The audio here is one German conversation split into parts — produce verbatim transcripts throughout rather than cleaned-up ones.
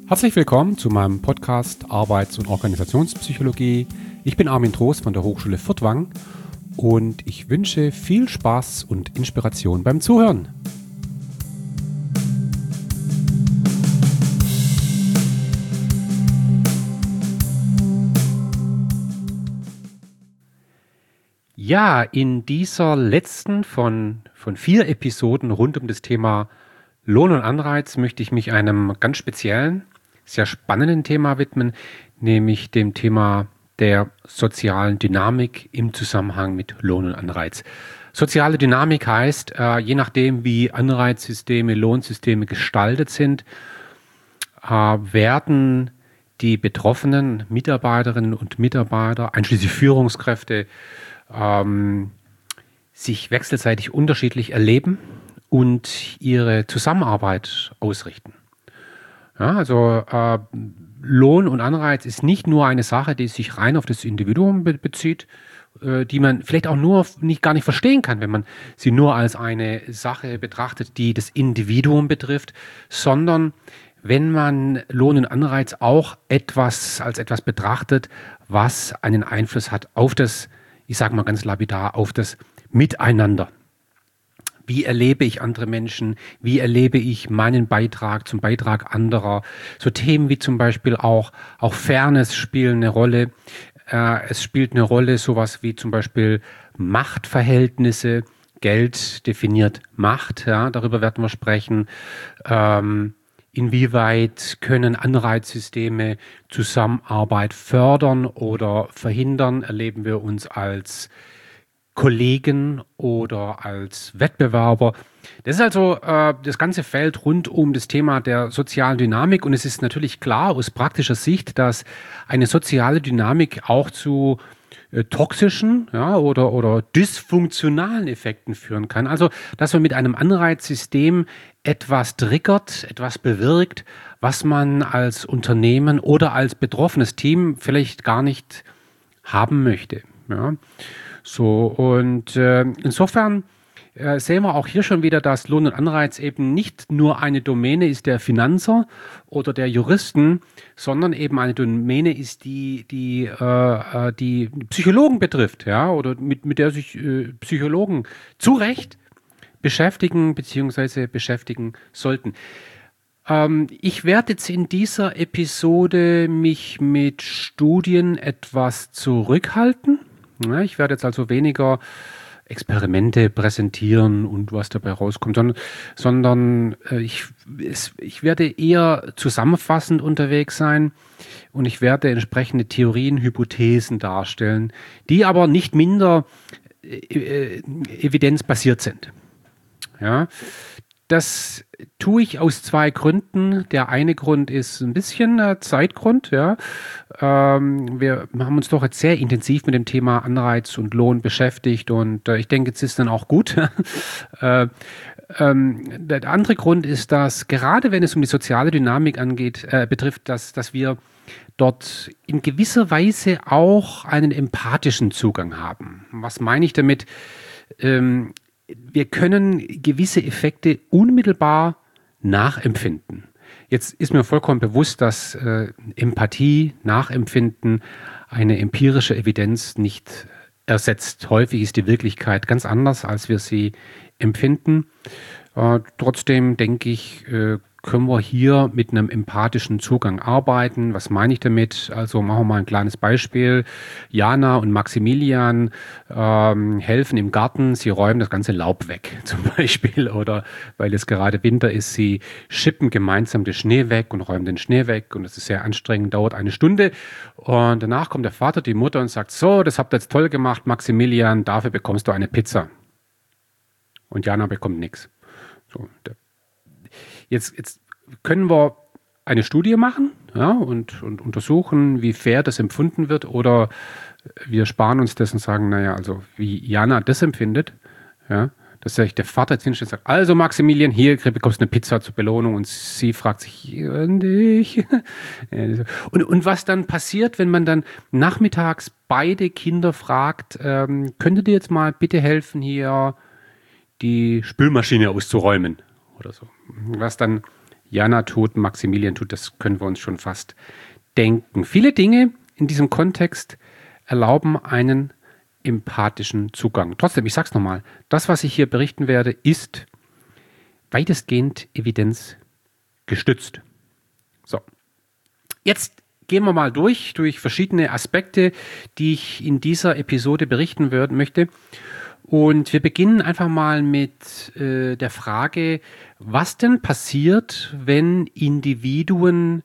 Herzlich willkommen zu meinem Podcast Arbeits- und Organisationspsychologie. Ich bin Armin Trost von der Hochschule Furtwangen und ich wünsche viel Spaß und Inspiration beim Zuhören. Ja, in dieser letzten von, von vier Episoden rund um das Thema Lohn und Anreiz möchte ich mich einem ganz speziellen, sehr spannenden Thema widmen, nämlich dem Thema der sozialen Dynamik im Zusammenhang mit Lohn und Anreiz. Soziale Dynamik heißt, äh, je nachdem wie Anreizsysteme, Lohnsysteme gestaltet sind, äh, werden die betroffenen Mitarbeiterinnen und Mitarbeiter, einschließlich Führungskräfte, ähm, sich wechselseitig unterschiedlich erleben und ihre Zusammenarbeit ausrichten. Ja, also äh, Lohn und Anreiz ist nicht nur eine Sache, die sich rein auf das Individuum be- bezieht, äh, die man vielleicht auch nur nicht, gar nicht verstehen kann, wenn man sie nur als eine Sache betrachtet, die das Individuum betrifft, sondern wenn man Lohn und Anreiz auch etwas als etwas betrachtet, was einen Einfluss hat auf das, ich sage mal ganz lapidar, auf das Miteinander. Wie erlebe ich andere Menschen? Wie erlebe ich meinen Beitrag zum Beitrag anderer? So Themen wie zum Beispiel auch, auch Fairness spielen eine Rolle. Äh, es spielt eine Rolle sowas wie zum Beispiel Machtverhältnisse. Geld definiert Macht, ja, darüber werden wir sprechen. Ähm, inwieweit können Anreizsysteme Zusammenarbeit fördern oder verhindern? Erleben wir uns als Kollegen oder als Wettbewerber. Das ist also äh, das ganze Feld rund um das Thema der sozialen Dynamik, und es ist natürlich klar aus praktischer Sicht, dass eine soziale Dynamik auch zu äh, toxischen, ja, oder, oder dysfunktionalen Effekten führen kann. Also, dass man mit einem Anreizsystem etwas triggert, etwas bewirkt, was man als Unternehmen oder als betroffenes Team vielleicht gar nicht haben möchte. Ja. So, und äh, insofern äh, sehen wir auch hier schon wieder, dass Lohn und Anreiz eben nicht nur eine Domäne ist der Finanzer oder der Juristen, sondern eben eine Domäne ist, die die, äh, äh, die Psychologen betrifft, ja, oder mit, mit der sich äh, Psychologen zu Recht beschäftigen bzw. beschäftigen sollten. Ähm, ich werde jetzt in dieser Episode mich mit Studien etwas zurückhalten. Ja, ich werde jetzt also weniger Experimente präsentieren und was dabei rauskommt, sondern, sondern äh, ich, es, ich werde eher zusammenfassend unterwegs sein und ich werde entsprechende Theorien, Hypothesen darstellen, die aber nicht minder äh, äh, evidenzbasiert sind. Ja, das tue ich aus zwei Gründen. Der eine Grund ist ein bisschen äh, Zeitgrund. Ja. Ähm, wir haben uns doch jetzt sehr intensiv mit dem Thema Anreiz und Lohn beschäftigt, und äh, ich denke, jetzt ist dann auch gut. äh, ähm, der andere Grund ist, dass gerade wenn es um die soziale Dynamik angeht, äh, betrifft, dass, dass wir dort in gewisser Weise auch einen empathischen Zugang haben. Was meine ich damit? Ähm, Wir können gewisse Effekte unmittelbar nachempfinden. Jetzt ist mir vollkommen bewusst, dass äh, Empathie, Nachempfinden eine empirische Evidenz nicht ersetzt. Häufig ist die Wirklichkeit ganz anders, als wir sie empfinden. Äh, trotzdem denke ich, äh, können wir hier mit einem empathischen Zugang arbeiten. Was meine ich damit? Also machen wir mal ein kleines Beispiel. Jana und Maximilian ähm, helfen im Garten, sie räumen das ganze Laub weg zum Beispiel. Oder weil es gerade Winter ist, sie schippen gemeinsam den Schnee weg und räumen den Schnee weg. Und das ist sehr anstrengend, dauert eine Stunde. Und danach kommt der Vater, die Mutter und sagt, so, das habt ihr jetzt toll gemacht, Maximilian, dafür bekommst du eine Pizza. Und Jana bekommt nichts. So, der Jetzt, jetzt können wir eine Studie machen, ja, und, und untersuchen, wie fair das empfunden wird, oder wir sparen uns das und sagen, naja, also wie Jana das empfindet, ja, dass sich der Vater jetzt hinstellt und sagt, also Maximilian, hier bekommst du eine Pizza zur Belohnung, und sie fragt sich, und ich. Und, und was dann passiert, wenn man dann nachmittags beide Kinder fragt, ähm, könntet ihr jetzt mal bitte helfen, hier die Spülmaschine auszuräumen oder so. Was dann Jana tut, Maximilian tut, das können wir uns schon fast denken. Viele Dinge in diesem Kontext erlauben einen empathischen Zugang. Trotzdem, ich sage es nochmal, das, was ich hier berichten werde, ist weitestgehend evidenzgestützt. So, jetzt gehen wir mal durch, durch verschiedene Aspekte, die ich in dieser Episode berichten würd, möchte. Und wir beginnen einfach mal mit äh, der Frage, was denn passiert, wenn Individuen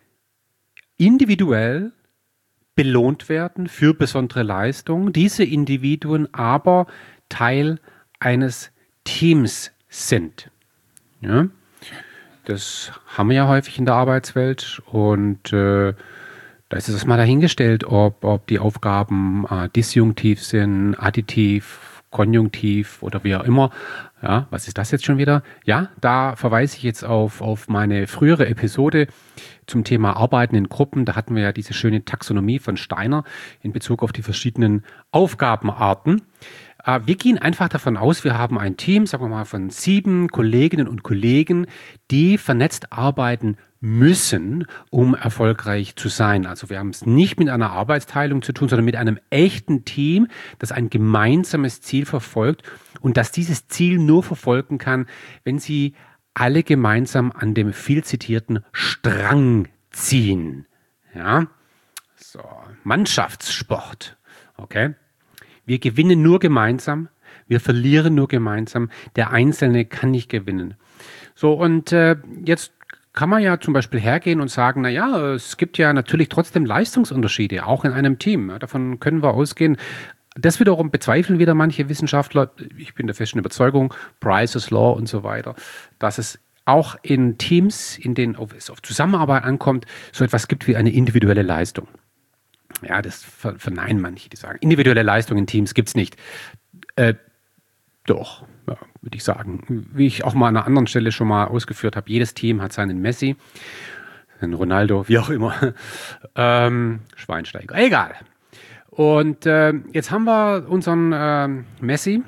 individuell belohnt werden für besondere Leistungen, diese Individuen aber Teil eines Teams sind. Ja? Das haben wir ja häufig in der Arbeitswelt und äh, da ist es mal dahingestellt, ob, ob die Aufgaben äh, disjunktiv sind, additiv, konjunktiv oder wie auch immer. Ja, was ist das jetzt schon wieder? Ja, da verweise ich jetzt auf, auf meine frühere Episode zum Thema Arbeiten in Gruppen. Da hatten wir ja diese schöne Taxonomie von Steiner in Bezug auf die verschiedenen Aufgabenarten. Äh, wir gehen einfach davon aus, wir haben ein Team, sagen wir mal, von sieben Kolleginnen und Kollegen, die vernetzt arbeiten müssen, um erfolgreich zu sein. Also wir haben es nicht mit einer Arbeitsteilung zu tun, sondern mit einem echten Team, das ein gemeinsames Ziel verfolgt und das dieses Ziel nur verfolgen kann, wenn sie alle gemeinsam an dem viel zitierten Strang ziehen. Ja, so, Mannschaftssport. Okay, wir gewinnen nur gemeinsam, wir verlieren nur gemeinsam, der Einzelne kann nicht gewinnen. So, und äh, jetzt kann man ja zum Beispiel hergehen und sagen, naja, es gibt ja natürlich trotzdem Leistungsunterschiede, auch in einem Team. Ja, davon können wir ausgehen. Das wiederum bezweifeln wieder manche Wissenschaftler. Ich bin der festen Überzeugung, Price's Law und so weiter, dass es auch in Teams, in denen es auf Zusammenarbeit ankommt, so etwas gibt wie eine individuelle Leistung. Ja, das verneinen manche, die sagen, individuelle Leistung in Teams gibt es nicht. Äh, doch, ja, würde ich sagen. Wie ich auch mal an einer anderen Stelle schon mal ausgeführt habe, jedes Team hat seinen Messi, einen Ronaldo, wie auch immer. Ähm, Schweinsteiger, egal. Und äh, jetzt haben wir unseren äh, Messi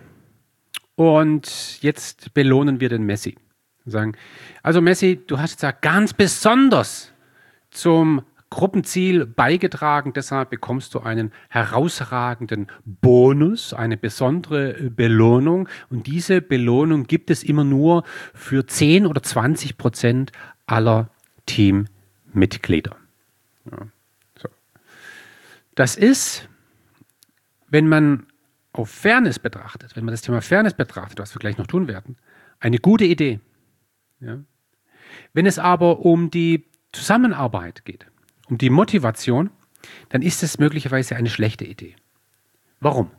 und jetzt belohnen wir den Messi. Wir sagen, also Messi, du hast jetzt ja ganz besonders zum Gruppenziel beigetragen, deshalb bekommst du einen herausragenden Bonus, eine besondere Belohnung und diese Belohnung gibt es immer nur für zehn oder zwanzig Prozent aller Teammitglieder. Ja, so. Das ist, wenn man auf Fairness betrachtet, wenn man das Thema Fairness betrachtet, was wir gleich noch tun werden, eine gute Idee. Ja. Wenn es aber um die Zusammenarbeit geht, um die Motivation, dann ist es möglicherweise eine schlechte Idee. Warum?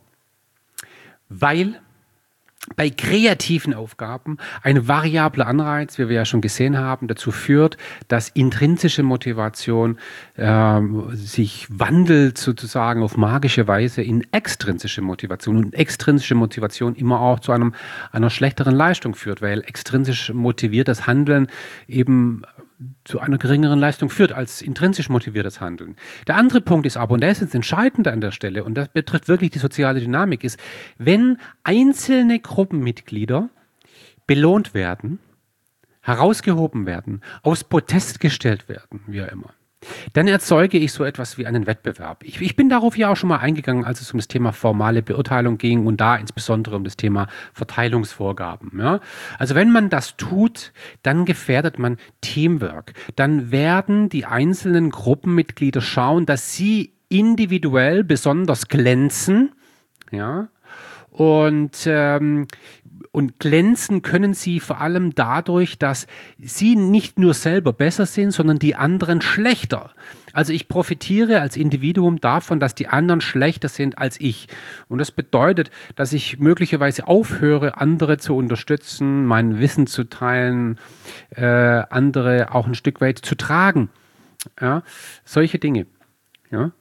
Weil bei kreativen Aufgaben ein variabler Anreiz, wie wir ja schon gesehen haben, dazu führt, dass intrinsische Motivation äh, sich wandelt sozusagen auf magische Weise in extrinsische Motivation und extrinsische Motivation immer auch zu einem, einer schlechteren Leistung führt, weil extrinsisch motiviertes Handeln eben zu einer geringeren Leistung führt als intrinsisch motiviertes Handeln. Der andere Punkt ist aber, und der ist jetzt entscheidend an der Stelle, und das betrifft wirklich die soziale Dynamik, ist, wenn einzelne Gruppenmitglieder belohnt werden, herausgehoben werden, aus Protest gestellt werden, wie auch immer, dann erzeuge ich so etwas wie einen Wettbewerb. Ich, ich bin darauf ja auch schon mal eingegangen, als es um das Thema formale Beurteilung ging und da insbesondere um das Thema Verteilungsvorgaben. Ja? Also wenn man das tut, dann gefährdet man Teamwork. Dann werden die einzelnen Gruppenmitglieder schauen, dass sie individuell besonders glänzen, ja, und ähm, Und glänzen können sie vor allem dadurch, dass sie nicht nur selber besser sind, sondern die anderen schlechter. Also ich profitiere als Individuum davon, dass die anderen schlechter sind als ich. Und das bedeutet, dass ich möglicherweise aufhöre, andere zu unterstützen, mein Wissen zu teilen, äh, andere auch ein Stück weit zu tragen. Ja, solche Dinge. Ja.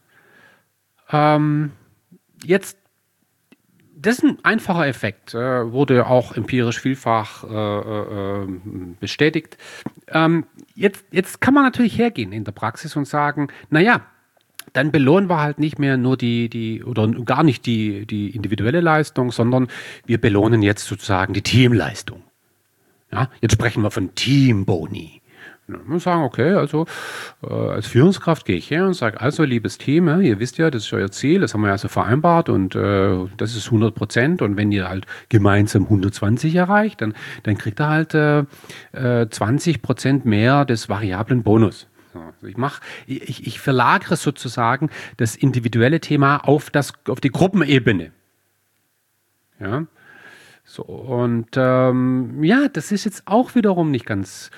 Ähm, jetzt Das ist ein einfacher Effekt, äh, wurde auch empirisch vielfach äh, äh, bestätigt. Ähm, jetzt, jetzt kann man natürlich hergehen in der Praxis und sagen, naja, dann belohnen wir halt nicht mehr nur die, die oder gar nicht die, die individuelle Leistung, sondern wir belohnen jetzt sozusagen die Teamleistung. Ja, jetzt sprechen wir von Teamboni. Wir sagen, okay, also äh, als Führungskraft gehe ich her und sage, also liebes Team, ja, ihr wisst ja, das ist euer Ziel, das haben wir ja so vereinbart und äh, das ist hundert Prozent und wenn ihr halt gemeinsam hundertzwanzig erreicht, dann, dann kriegt ihr halt äh, äh, zwanzig Prozent mehr des variablen Bonus. So, also ich, mach, ich, ich verlagere sozusagen das individuelle Thema auf, das, auf die Gruppenebene. Ja, so und ähm, ja, das ist jetzt auch wiederum nicht ganz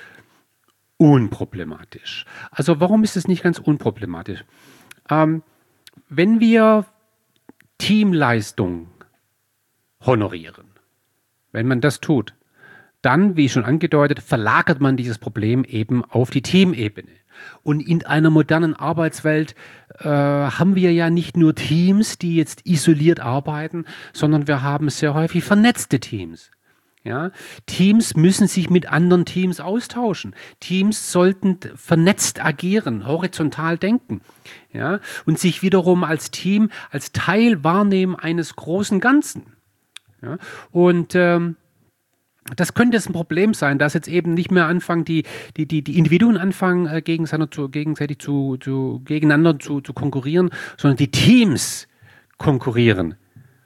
unproblematisch. Also warum ist es nicht ganz unproblematisch? Ähm, wenn wir Teamleistung honorieren, wenn man das tut, dann, wie schon angedeutet, verlagert man dieses Problem eben auf die Teamebene. Und in einer modernen Arbeitswelt äh, haben wir ja nicht nur Teams, die jetzt isoliert arbeiten, sondern wir haben sehr häufig vernetzte Teams. Ja, Teams müssen sich mit anderen Teams austauschen. Teams sollten vernetzt agieren, horizontal denken, ja, und sich wiederum als Team, als Teil wahrnehmen eines großen Ganzen. Ja, und ähm, das könnte jetzt ein Problem sein, dass jetzt eben nicht mehr anfangen, die, die, die, die Individuen anfangen, äh, gegenseitig, zu, gegenseitig zu, zu, gegeneinander zu, zu konkurrieren, sondern die Teams konkurrieren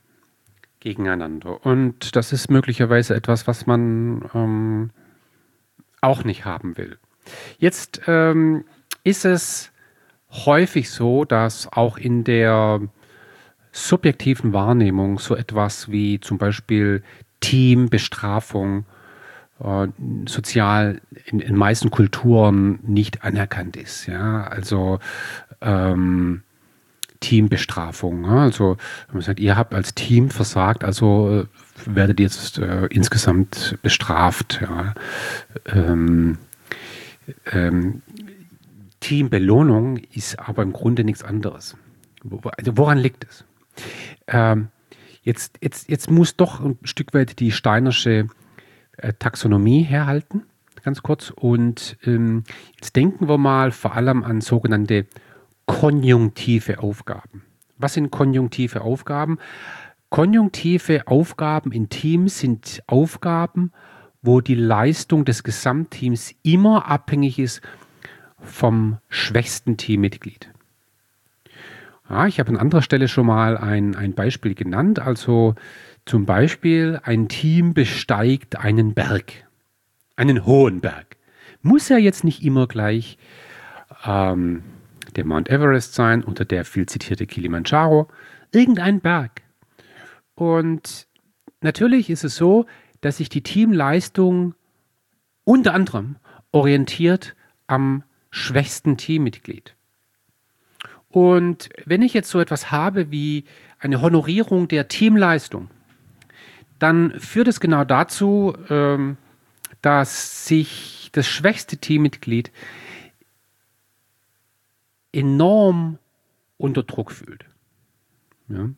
gegeneinander. Und das ist möglicherweise etwas, was man ähm, auch nicht haben will. Jetzt ähm, ist es häufig so, dass auch in der subjektiven Wahrnehmung so etwas wie zum Beispiel Teambestrafung äh, sozial in den meisten Kulturen nicht anerkannt ist. Ja? Also ähm, Teambestrafung. Ja? Also man sagt, ihr habt als Team versagt, also äh, werdet ihr jetzt äh, insgesamt bestraft. Ja? Ähm, ähm, Teambelohnung ist aber im Grunde nichts anderes. Also woran liegt es? Ähm, jetzt, jetzt, jetzt muss doch ein Stück weit die Steinersche äh, Taxonomie herhalten, ganz kurz. Und ähm, jetzt denken wir mal vor allem an sogenannte konjunktive Aufgaben. Was sind konjunktive Aufgaben? Konjunktive Aufgaben in Teams sind Aufgaben, wo die Leistung des Gesamtteams immer abhängig ist vom schwächsten Teammitglied. Ja, ich habe an anderer Stelle schon mal ein, ein Beispiel genannt. Also zum Beispiel ein Team besteigt einen Berg, einen hohen Berg. Muss ja jetzt nicht immer gleich ähm, der Mount Everest sein oder der viel zitierte Kilimanjaro, irgendein Berg. Und natürlich ist es so, dass sich die Teamleistung unter anderem orientiert am schwächsten Teammitglied. Und wenn ich jetzt so etwas habe wie eine Honorierung der Teamleistung, dann führt es genau dazu, ähm, dass sich das schwächste Teammitglied enorm unter Druck fühlt. Ja.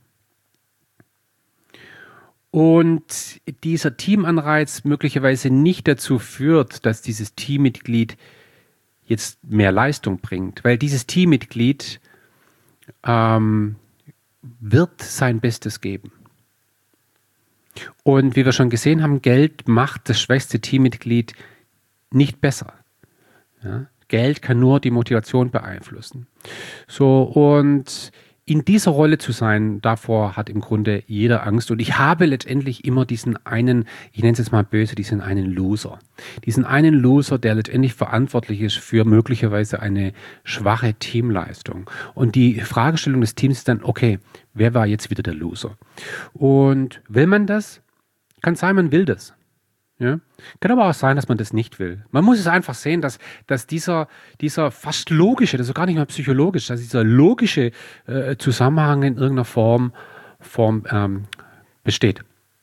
Und dieser Teamanreiz möglicherweise nicht dazu führt, dass dieses Teammitglied jetzt mehr Leistung bringt, weil dieses Teammitglied ähm, wird sein Bestes geben. Und wie wir schon gesehen haben, Geld macht das schwächste Teammitglied nicht besser. Ja? Geld kann nur die Motivation beeinflussen. So, und in dieser Rolle zu sein, davor hat im Grunde jeder Angst. Und ich habe letztendlich immer diesen einen, ich nenne es jetzt mal böse, diesen einen Loser. Diesen einen Loser, der letztendlich verantwortlich ist für möglicherweise eine schwache Teamleistung. Und die Fragestellung des Teams ist dann, okay, wer war jetzt wieder der Loser? Und will man das? Kann sein, man will das. Ja? Kann aber auch sein, dass man das nicht will. Man muss es einfach sehen, dass, dass dieser, dieser fast logische, das ist gar nicht mehr psychologisch, dass dieser logische äh, Zusammenhang in irgendeiner Form, Form ähm, besteht.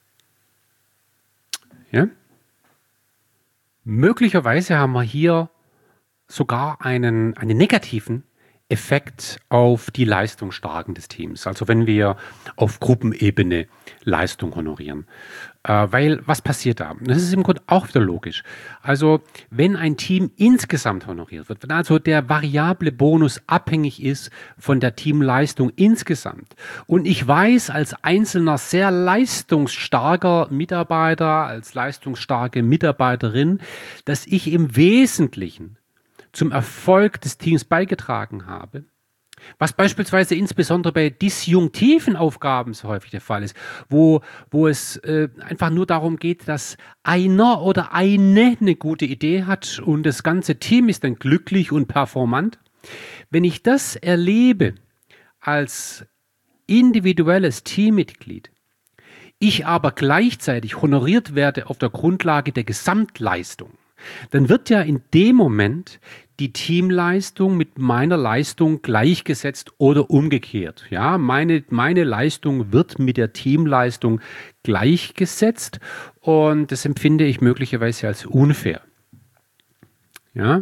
Ja? Möglicherweise haben wir hier sogar einen, einen negativen Effekt auf die Leistungsstarken des Teams. Also wenn wir auf Gruppenebene Leistung honorieren. Äh, weil, was passiert da? Das ist im Grunde auch wieder logisch. Also wenn ein Team insgesamt honoriert wird, wenn also der variable Bonus abhängig ist von der Teamleistung insgesamt und ich weiß als einzelner sehr leistungsstarker Mitarbeiter, als leistungsstarke Mitarbeiterin, dass ich im Wesentlichen zum Erfolg des Teams beigetragen habe. Was beispielsweise insbesondere bei disjunktiven Aufgaben so häufig der Fall ist, wo, wo es äh, einfach nur darum geht, dass einer oder eine eine gute Idee hat und das ganze Team ist dann glücklich und performant. Wenn ich das erlebe als individuelles Teammitglied, ich aber gleichzeitig honoriert werde auf der Grundlage der Gesamtleistung, dann wird ja in dem Moment die Teamleistung mit meiner Leistung gleichgesetzt oder umgekehrt. Ja, meine, meine Leistung wird mit der Teamleistung gleichgesetzt und das empfinde ich möglicherweise als unfair. Ja,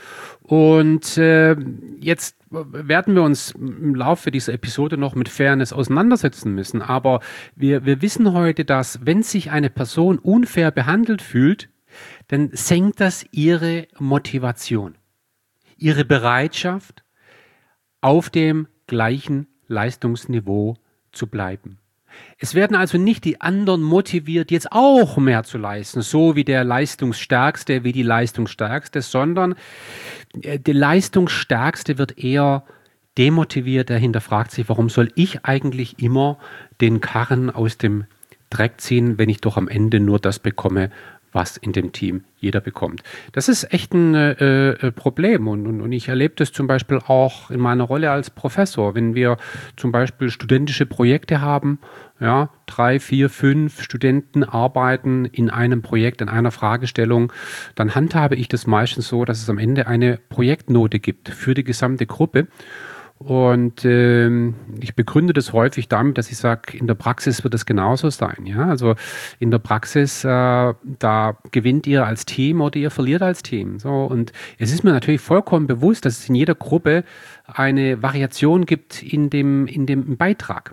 und äh, jetzt werden wir uns im Laufe dieser Episode noch mit Fairness auseinandersetzen müssen, aber wir, wir wissen heute, dass wenn sich eine Person unfair behandelt fühlt, dann senkt das ihre Motivation, ihre Bereitschaft, auf dem gleichen Leistungsniveau zu bleiben. Es werden also nicht die anderen motiviert, jetzt auch mehr zu leisten, so wie der Leistungsstärkste, wie die Leistungsstärkste, sondern der Leistungsstärkste wird eher demotiviert, der hinterfragt sich, warum soll ich eigentlich immer den Karren aus dem Dreck ziehen, wenn ich doch am Ende nur das bekomme, was in dem Team jeder bekommt. Das ist echt ein äh, Problem und, und, und ich erlebe das zum Beispiel auch in meiner Rolle als Professor, wenn wir zum Beispiel studentische Projekte haben, ja, drei, vier, fünf Studenten arbeiten in einem Projekt, in einer Fragestellung, dann handhabe ich das meistens so, dass es am Ende eine Projektnote gibt für die gesamte Gruppe. Und ähm, ich begründe das häufig damit, dass ich sage, in der Praxis wird es genauso sein. Ja? Also in der Praxis, äh, da gewinnt ihr als Team oder ihr verliert als Team. So, und es ist mir natürlich vollkommen bewusst, dass es in jeder Gruppe eine Variation gibt in dem, in dem Beitrag.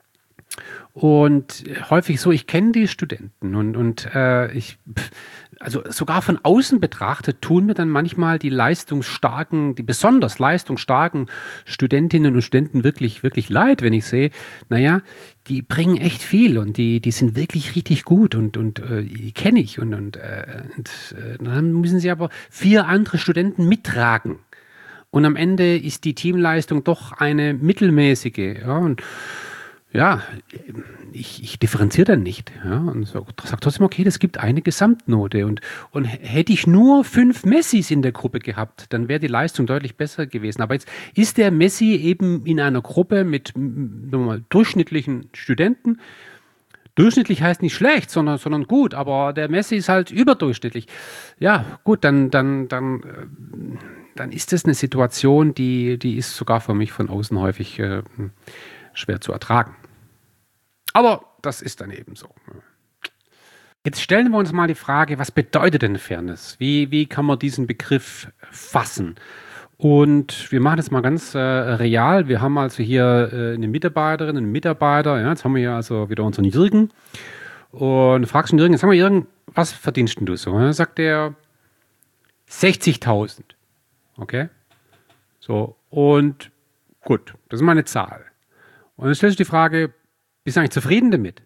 Und häufig so, ich kenne die Studenten und, und äh, ich, also sogar von außen betrachtet, tun mir dann manchmal die leistungsstarken, die besonders leistungsstarken Studentinnen und Studenten wirklich, wirklich leid, wenn ich sehe, naja, die bringen echt viel und die, die sind wirklich richtig gut und, und äh, die kenne ich und, und, äh, und äh, dann müssen sie aber vier andere Studenten mittragen. Und am Ende ist die Teamleistung doch eine mittelmäßige, ja, und ja, ich, ich differenziere dann nicht. Ja, und sage trotzdem, okay, das gibt eine Gesamtnote. Und, und hätte ich nur fünf Messis in der Gruppe gehabt, dann wäre die Leistung deutlich besser gewesen. Aber jetzt ist der Messi eben in einer Gruppe mit mal, durchschnittlichen Studenten. Durchschnittlich heißt nicht schlecht, sondern, sondern gut, aber der Messi ist halt überdurchschnittlich. Ja, gut, dann, dann, dann, dann ist das eine Situation, die, die ist sogar für mich von außen häufig äh, schwer zu ertragen. Aber das ist dann eben so. Jetzt stellen wir uns mal die Frage, was bedeutet denn Fairness? Wie, wie kann man diesen Begriff fassen? Und wir machen das mal ganz äh, real. Wir haben also hier äh, eine Mitarbeiterin, einen Mitarbeiter. Ja, jetzt haben wir hier also wieder unseren Jürgen. Und fragst du Jürgen, sag mal Jürgen, was verdienst denn du so? Und dann sagt er sechzigtausend. Okay? So, und gut, das ist mal eine Zahl. Und dann stellst du die Frage, bist du eigentlich zufrieden damit?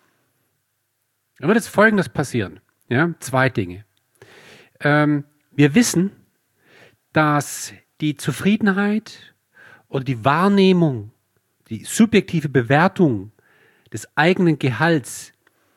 Dann wird jetzt Folgendes passieren. Ja, zwei Dinge. Ähm, wir wissen, dass die Zufriedenheit oder die Wahrnehmung, die subjektive Bewertung des eigenen Gehalts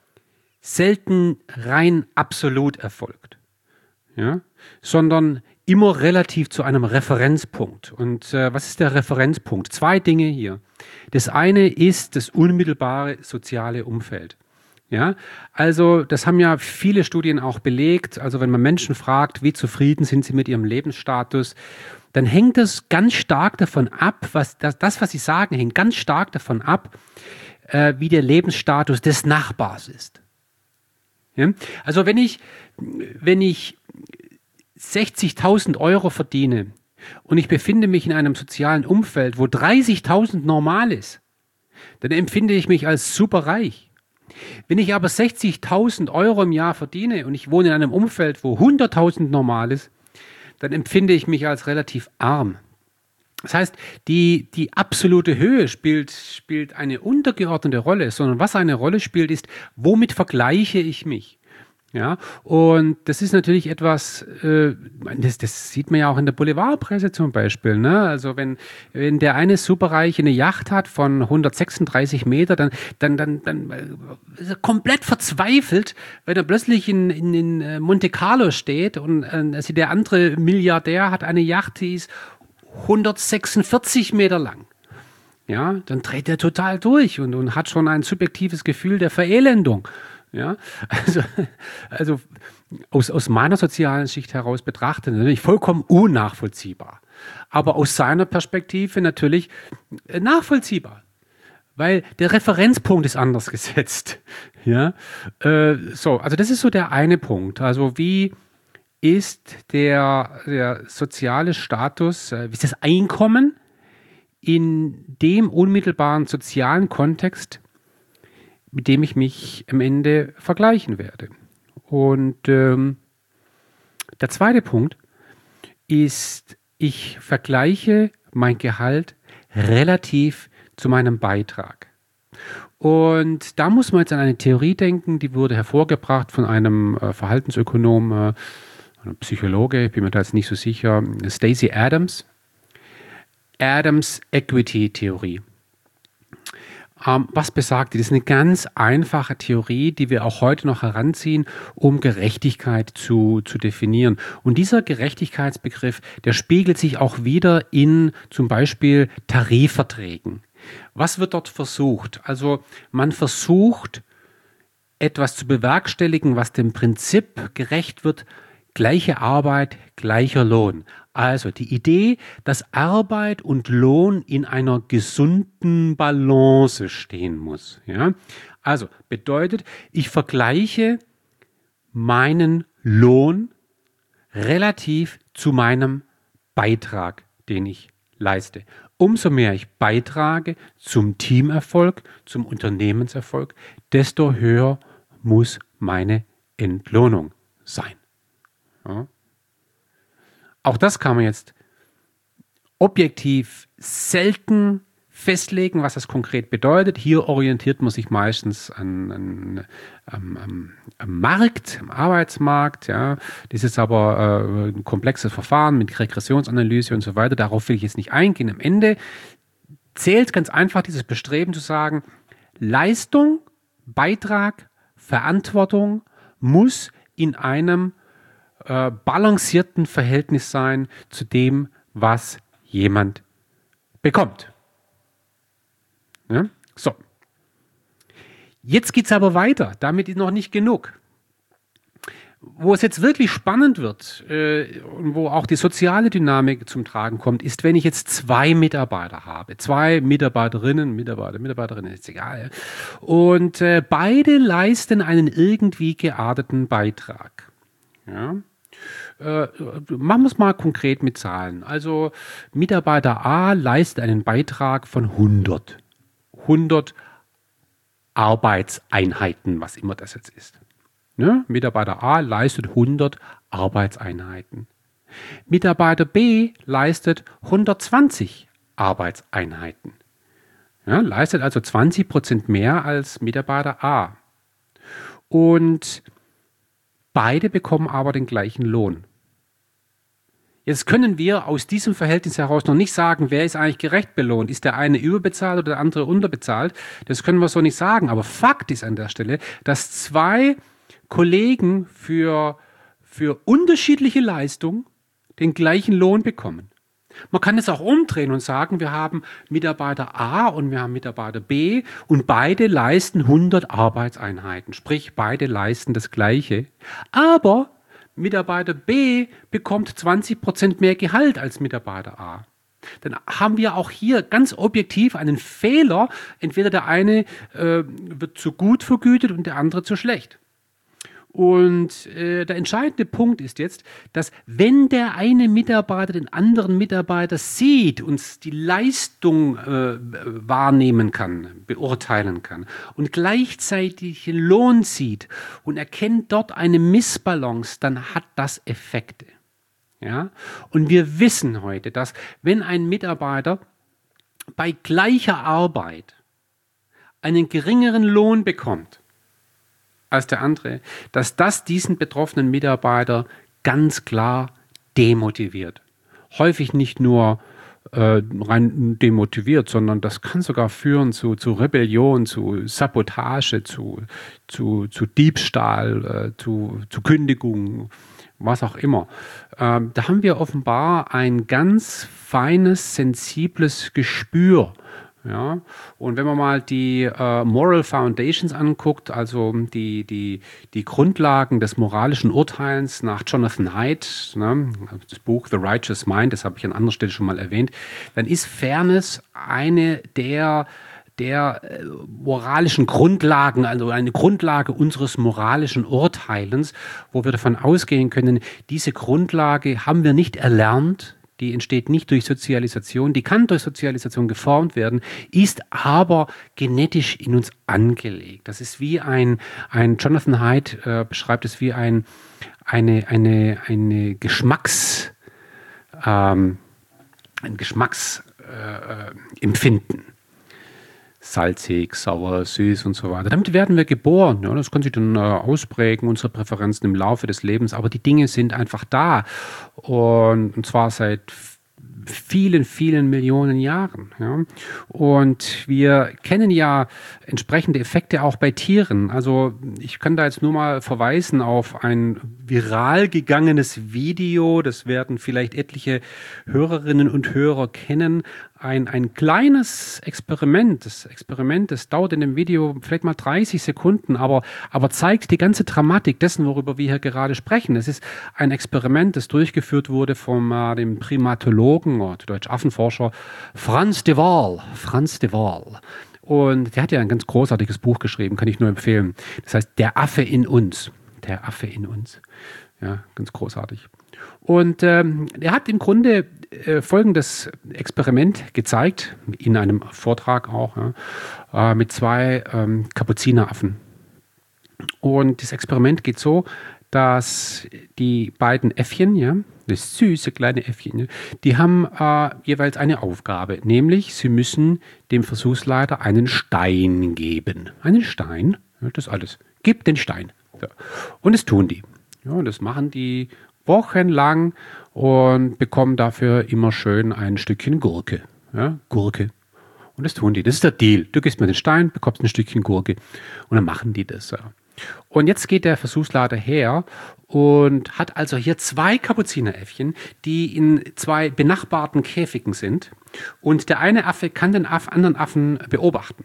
selten rein absolut erfolgt, ja, sondern immer relativ zu einem Referenzpunkt. Und äh, was ist der Referenzpunkt? Zwei Dinge hier. Das eine ist das unmittelbare soziale Umfeld. Ja, also das haben ja viele Studien auch belegt. Also wenn man Menschen fragt, wie zufrieden sind sie mit ihrem Lebensstatus, dann hängt es ganz stark davon ab, was das, das was sie sagen, hängt ganz stark davon ab, äh, wie der Lebensstatus des Nachbars ist. Ja? Also wenn ich, wenn ich sechzigtausend Euro verdiene und ich befinde mich in einem sozialen Umfeld, wo dreißigtausend normal ist, dann empfinde ich mich als super reich. Wenn ich aber sechzigtausend Euro im Jahr verdiene und ich wohne in einem Umfeld, wo hunderttausend normal ist, dann empfinde ich mich als relativ arm. Das heißt, die, die absolute Höhe spielt, spielt eine untergeordnete Rolle, sondern was eine Rolle spielt, ist, womit vergleiche ich mich? Ja, und das ist natürlich etwas, äh, das, das sieht man ja auch in der Boulevardpresse zum Beispiel. Ne? Also wenn, wenn der eine Superreiche eine Yacht hat von hundertsechsunddreißig Meter, dann, dann, dann, dann äh, ist er komplett verzweifelt, wenn er plötzlich in, in, in äh, Monte Carlo steht und äh, also der andere Milliardär hat eine Yacht, die ist hundertsechsundvierzig Meter lang. Ja, dann dreht er total durch und, und hat schon ein subjektives Gefühl der Verelendung. Ja, also, also aus, aus meiner sozialen Sicht heraus betrachtet, natürlich vollkommen unnachvollziehbar. Aber aus seiner Perspektive natürlich äh, nachvollziehbar, weil der Referenzpunkt ist anders gesetzt. Ja, äh, so, also das ist so der eine Punkt. Also wie ist der, der soziale Status, äh, wie ist das Einkommen in dem unmittelbaren sozialen Kontext, mit dem ich mich am Ende vergleichen werde. Und ähm, der zweite Punkt ist, ich vergleiche mein Gehalt relativ zu meinem Beitrag. Und da muss man jetzt an eine Theorie denken, die wurde hervorgebracht von einem äh, Verhaltensökonom, äh, einem Psychologe, ich bin mir da jetzt nicht so sicher, Stacey Adams. Adams Equity Theorie. Ähm, was besagt die? Das ist eine ganz einfache Theorie, die wir auch heute noch heranziehen, um Gerechtigkeit zu, zu definieren. Und dieser Gerechtigkeitsbegriff, der spiegelt sich auch wieder in zum Beispiel Tarifverträgen. Was wird dort versucht? Also man versucht, etwas zu bewerkstelligen, was dem Prinzip gerecht wird, gleiche Arbeit, gleicher Lohn. Also die Idee, dass Arbeit und Lohn in einer gesunden Balance stehen muss. Ja? Also bedeutet, ich vergleiche meinen Lohn relativ zu meinem Beitrag, den ich leiste. Umso mehr ich beitrage zum Teamerfolg, zum Unternehmenserfolg, desto höher muss meine Entlohnung sein. Ja. Auch das kann man jetzt objektiv selten festlegen, was das konkret bedeutet. Hier orientiert man sich meistens an, an, am, am Markt, am Arbeitsmarkt. Ja. Das ist aber äh, ein komplexes Verfahren mit Regressionsanalyse und so weiter. Darauf will ich jetzt nicht eingehen. Am Ende zählt ganz einfach dieses Bestreben zu sagen, Leistung, Beitrag, Verantwortung muss in einem äh, balancierten Verhältnis sein zu dem, was jemand bekommt. Ja? So. Jetzt geht es aber weiter. Damit ist noch nicht genug. Wo es jetzt wirklich spannend wird äh, und wo auch die soziale Dynamik zum Tragen kommt, ist, wenn ich jetzt zwei Mitarbeiter habe. Zwei Mitarbeiterinnen, Mitarbeiter, Mitarbeiterinnen, ist egal. Ja? Und äh, beide leisten einen irgendwie gearteten Beitrag. Ja? Äh, machen wir es mal konkret mit Zahlen. Also Mitarbeiter A leistet einen Beitrag von hundert. hundert Arbeitseinheiten, was immer das jetzt ist. Ne? Mitarbeiter A leistet hundert Arbeitseinheiten. Mitarbeiter B leistet hundertzwanzig Arbeitseinheiten. Ja, leistet also zwanzig Prozent mehr als Mitarbeiter A. Und beide bekommen aber den gleichen Lohn. Jetzt können wir aus diesem Verhältnis heraus noch nicht sagen, wer ist eigentlich gerecht belohnt. Ist der eine überbezahlt oder der andere unterbezahlt? Das können wir so nicht sagen. Aber Fakt ist an der Stelle, dass zwei Kollegen für, für unterschiedliche Leistungen den gleichen Lohn bekommen. Man kann es auch umdrehen und sagen, wir haben Mitarbeiter A und wir haben Mitarbeiter B und beide leisten hundert Arbeitseinheiten. Sprich, beide leisten das Gleiche. Aber Mitarbeiter B bekommt zwanzig Prozent mehr Gehalt als Mitarbeiter A. Dann haben wir auch hier ganz objektiv einen Fehler. Entweder der eine äh, wird zu gut vergütet und der andere zu schlecht. Und äh, der entscheidende Punkt ist jetzt, dass wenn der eine Mitarbeiter den anderen Mitarbeiter sieht und die Leistung äh, wahrnehmen kann, beurteilen kann und gleichzeitig den Lohn sieht und erkennt dort eine Missbalance, dann hat das Effekte. Ja? Und wir wissen heute, dass wenn ein Mitarbeiter bei gleicher Arbeit einen geringeren Lohn bekommt, als der andere, dass das diesen betroffenen Mitarbeiter ganz klar demotiviert. Häufig nicht nur äh, rein demotiviert, sondern das kann sogar führen zu, zu Rebellion, zu Sabotage, zu, zu, zu Diebstahl, äh, zu, zu Kündigung, was auch immer. Ähm, da haben wir offenbar ein ganz feines, sensibles Gespür. Ja, und wenn man mal die äh, Moral Foundations anguckt, also die, die, die Grundlagen des moralischen Urteils nach Jonathan Haidt, ne, das Buch The Righteous Mind, das habe ich an anderer Stelle schon mal erwähnt, dann ist Fairness eine der, der äh, moralischen Grundlagen, also eine Grundlage unseres moralischen Urteilens, wo wir davon ausgehen können, diese Grundlage haben wir nicht erlernt. Die entsteht nicht durch Sozialisation, die kann durch Sozialisation geformt werden, ist aber genetisch in uns angelegt. Das ist wie ein, ein Jonathan Haidt äh, beschreibt es wie ein, eine, eine, eine Geschmacks, ähm, ein Geschmacksempfinden. Äh, Salzig, sauer, süß und so weiter. Damit werden wir geboren. Ja, das kann sich dann äh, ausprägen, unsere Präferenzen im Laufe des Lebens. Aber die Dinge sind einfach da. Und, und zwar seit vielen, vielen Millionen Jahren. Ja. Und wir kennen ja entsprechende Effekte auch bei Tieren. Also ich kann da jetzt nur mal verweisen auf ein viral gegangenes Video. Das werden vielleicht etliche Hörerinnen und Hörer kennen. Ein, ein kleines Experiment. Das Experiment, das dauert in dem Video vielleicht mal dreißig Sekunden, aber, aber zeigt die ganze Dramatik dessen, worüber wir hier gerade sprechen. Es ist ein Experiment, das durchgeführt wurde von äh, dem Primatologen, oder Deutsch Affenforscher, Frans de Waal. Frans de Waal. Und der hat ja ein ganz großartiges Buch geschrieben, kann ich nur empfehlen. Das heißt, Der Affe in uns. Der Affe in uns. Ja, ganz großartig. Und ähm, er hat im Grunde äh, folgendes Experiment gezeigt, in einem Vortrag auch, ja, äh, mit zwei ähm, Kapuzineraffen. Und das Experiment geht so, dass die beiden Äffchen, ja, das süße kleine Äffchen, ja, die haben äh, jeweils eine Aufgabe, nämlich sie müssen dem Versuchsleiter einen Stein geben. Einen Stein, ja, das ist alles. Gib den Stein. So. Und das tun die. Ja, und das machen die wochenlang und bekommen dafür immer schön ein Stückchen Gurke. Ja, Gurke. Und das tun die. Das ist der Deal. Du gibst mir den Stein, bekommst ein Stückchen Gurke. Und dann machen die das. Ja. Und jetzt geht der Versuchsleiter her und hat also hier zwei Kapuzineräffchen, die in zwei benachbarten Käfigen sind. Und der eine Affe kann den Aff, anderen Affen beobachten.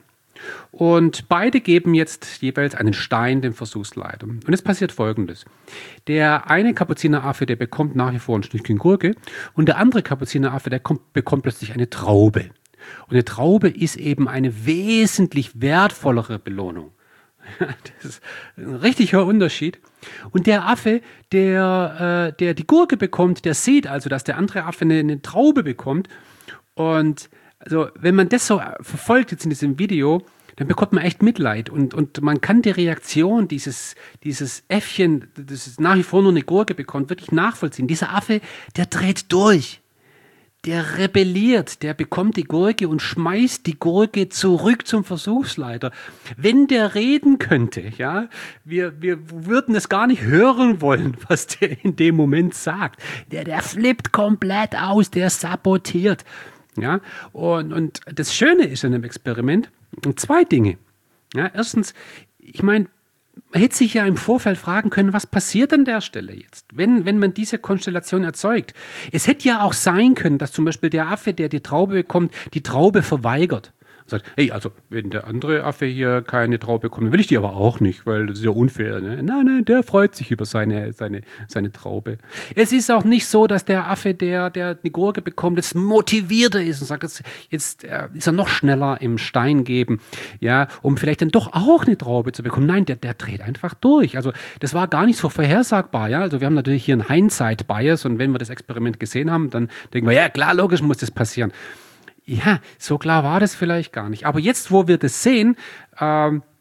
Und beide geben jetzt jeweils einen Stein dem Versuchsleiter. Und es passiert Folgendes. Der eine Kapuzineraffe, der bekommt nach wie vor ein Stückchen Gurke und der andere Kapuzineraffe, der kommt, bekommt plötzlich eine Traube. Und eine Traube ist eben eine wesentlich wertvollere Belohnung. Das ist ein richtig hoher Unterschied. Und der Affe, der, äh, der die Gurke bekommt, der sieht also, dass der andere Affe eine, eine Traube bekommt. Und also, wenn man das so verfolgt jetzt in diesem Video, dann bekommt man echt Mitleid. Und, und man kann die Reaktion dieses, dieses Äffchen, das nach wie vor nur eine Gurke bekommt, wirklich nachvollziehen. Dieser Affe, der dreht durch. Der rebelliert, der bekommt die Gurke und schmeißt die Gurke zurück zum Versuchsleiter. Wenn der reden könnte, ja, wir, wir würden es gar nicht hören wollen, was der in dem Moment sagt. Der, der flippt komplett aus, der sabotiert. Ja, und, und das Schöne ist an dem Experiment zwei Dinge. Ja, erstens, ich meine, man hätte sich ja im Vorfeld fragen können, was passiert an der Stelle jetzt, wenn, wenn man diese Konstellation erzeugt. Es hätte ja auch sein können, dass zum Beispiel der Affe, der die Traube bekommt, die Traube verweigert. Sagt, hey, also wenn der andere Affe hier keine Traube bekommt, will ich die aber auch nicht, weil das ist ja unfair. Ne? Nein, nein, der freut sich über seine, seine, seine Traube. Es ist auch nicht so, dass der Affe, der, der eine Gurke bekommt, jetzt motivierter ist und sagt, jetzt, jetzt äh, ist er noch schneller im Stein geben, ja, um vielleicht dann doch auch eine Traube zu bekommen. Nein, der, der dreht einfach durch. Also das war gar nicht so vorhersagbar. Ja? Also wir haben natürlich hier einen Hindsight-Bias und wenn wir das Experiment gesehen haben, dann denken wir, ja klar, logisch muss das passieren. Ja, so klar war das vielleicht gar nicht. Aber jetzt, wo wir das sehen, ähm,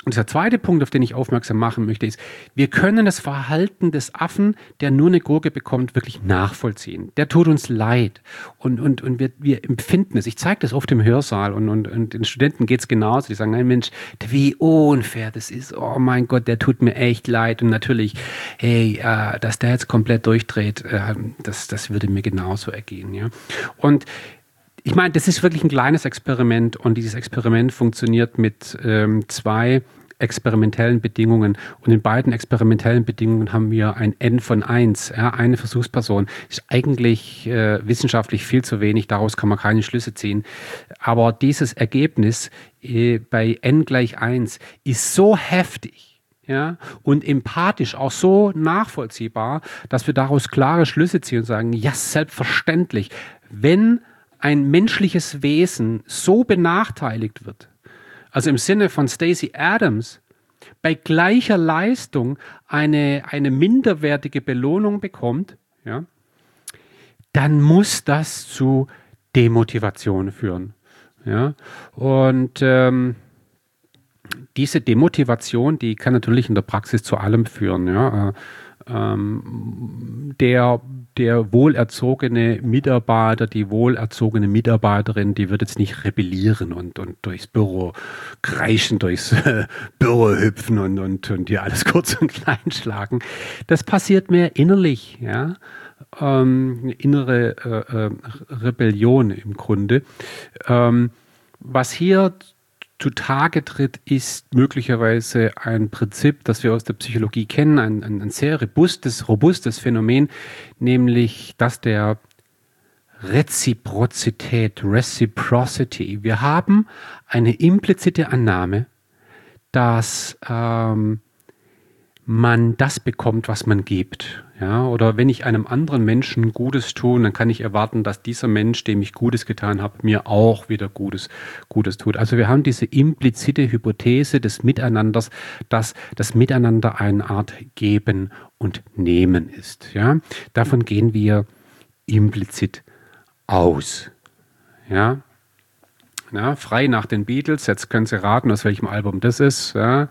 Und der zweite Punkt, auf den ich aufmerksam machen möchte, ist, wir können das Verhalten des Affen, der nur eine Gurke bekommt, wirklich nachvollziehen. Der tut uns leid und, und, und wir, wir empfinden es. Ich zeige das oft im Hörsaal und, und, und den Studenten geht es genauso. Die sagen, nein Mensch, wie unfair das ist. Oh mein Gott, der tut mir echt leid. Und natürlich, hey, äh, dass der jetzt komplett durchdreht, äh, das, das würde mir genauso ergehen. Ja? Und ich meine, das ist wirklich ein kleines Experiment und dieses Experiment funktioniert mit ähm, zwei experimentellen Bedingungen. Und in beiden experimentellen Bedingungen haben wir ein N von eins, ja, eine Versuchsperson. Ist eigentlich äh, wissenschaftlich viel zu wenig, daraus kann man keine Schlüsse ziehen. Aber dieses Ergebnis äh, bei N gleich eins ist so heftig, ja, und empathisch auch so nachvollziehbar, dass wir daraus klare Schlüsse ziehen und sagen, ja, selbstverständlich, wenn ein menschliches Wesen so benachteiligt wird, also im Sinne von Stacey Adams, bei gleicher Leistung eine, eine minderwertige Belohnung bekommt, ja, dann muss das zu Demotivation führen. Ja. Und ähm, diese Demotivation, die kann natürlich in der Praxis zu allem führen. Ja. Äh, ähm, der, der wohlerzogene Mitarbeiter, die wohlerzogene Mitarbeiterin, die wird jetzt nicht rebellieren und, und durchs Büro kreischen, durchs äh, Büro hüpfen und, und, und dir alles kurz und klein schlagen. Das passiert mehr innerlich, ja. Ähm, innere äh, äh, Rebellion im Grunde. Ähm, was hier zutage tritt, ist möglicherweise ein Prinzip, das wir aus der Psychologie kennen, ein, ein, ein sehr robustes, robustes Phänomen, nämlich das der Reziprozität, Reciprocity. Wir haben eine implizite Annahme, dass ähm, man das bekommt, was man gibt. Ja, oder wenn ich einem anderen Menschen Gutes tue, dann kann ich erwarten, dass dieser Mensch, dem ich Gutes getan habe, mir auch wieder Gutes, Gutes tut. Also wir haben diese implizite Hypothese des Miteinanders, dass das Miteinander eine Art Geben und Nehmen ist. Ja, davon gehen wir implizit aus. Ja, ja, frei nach den Beatles. Jetzt können Sie raten, aus welchem Album das ist. Ja.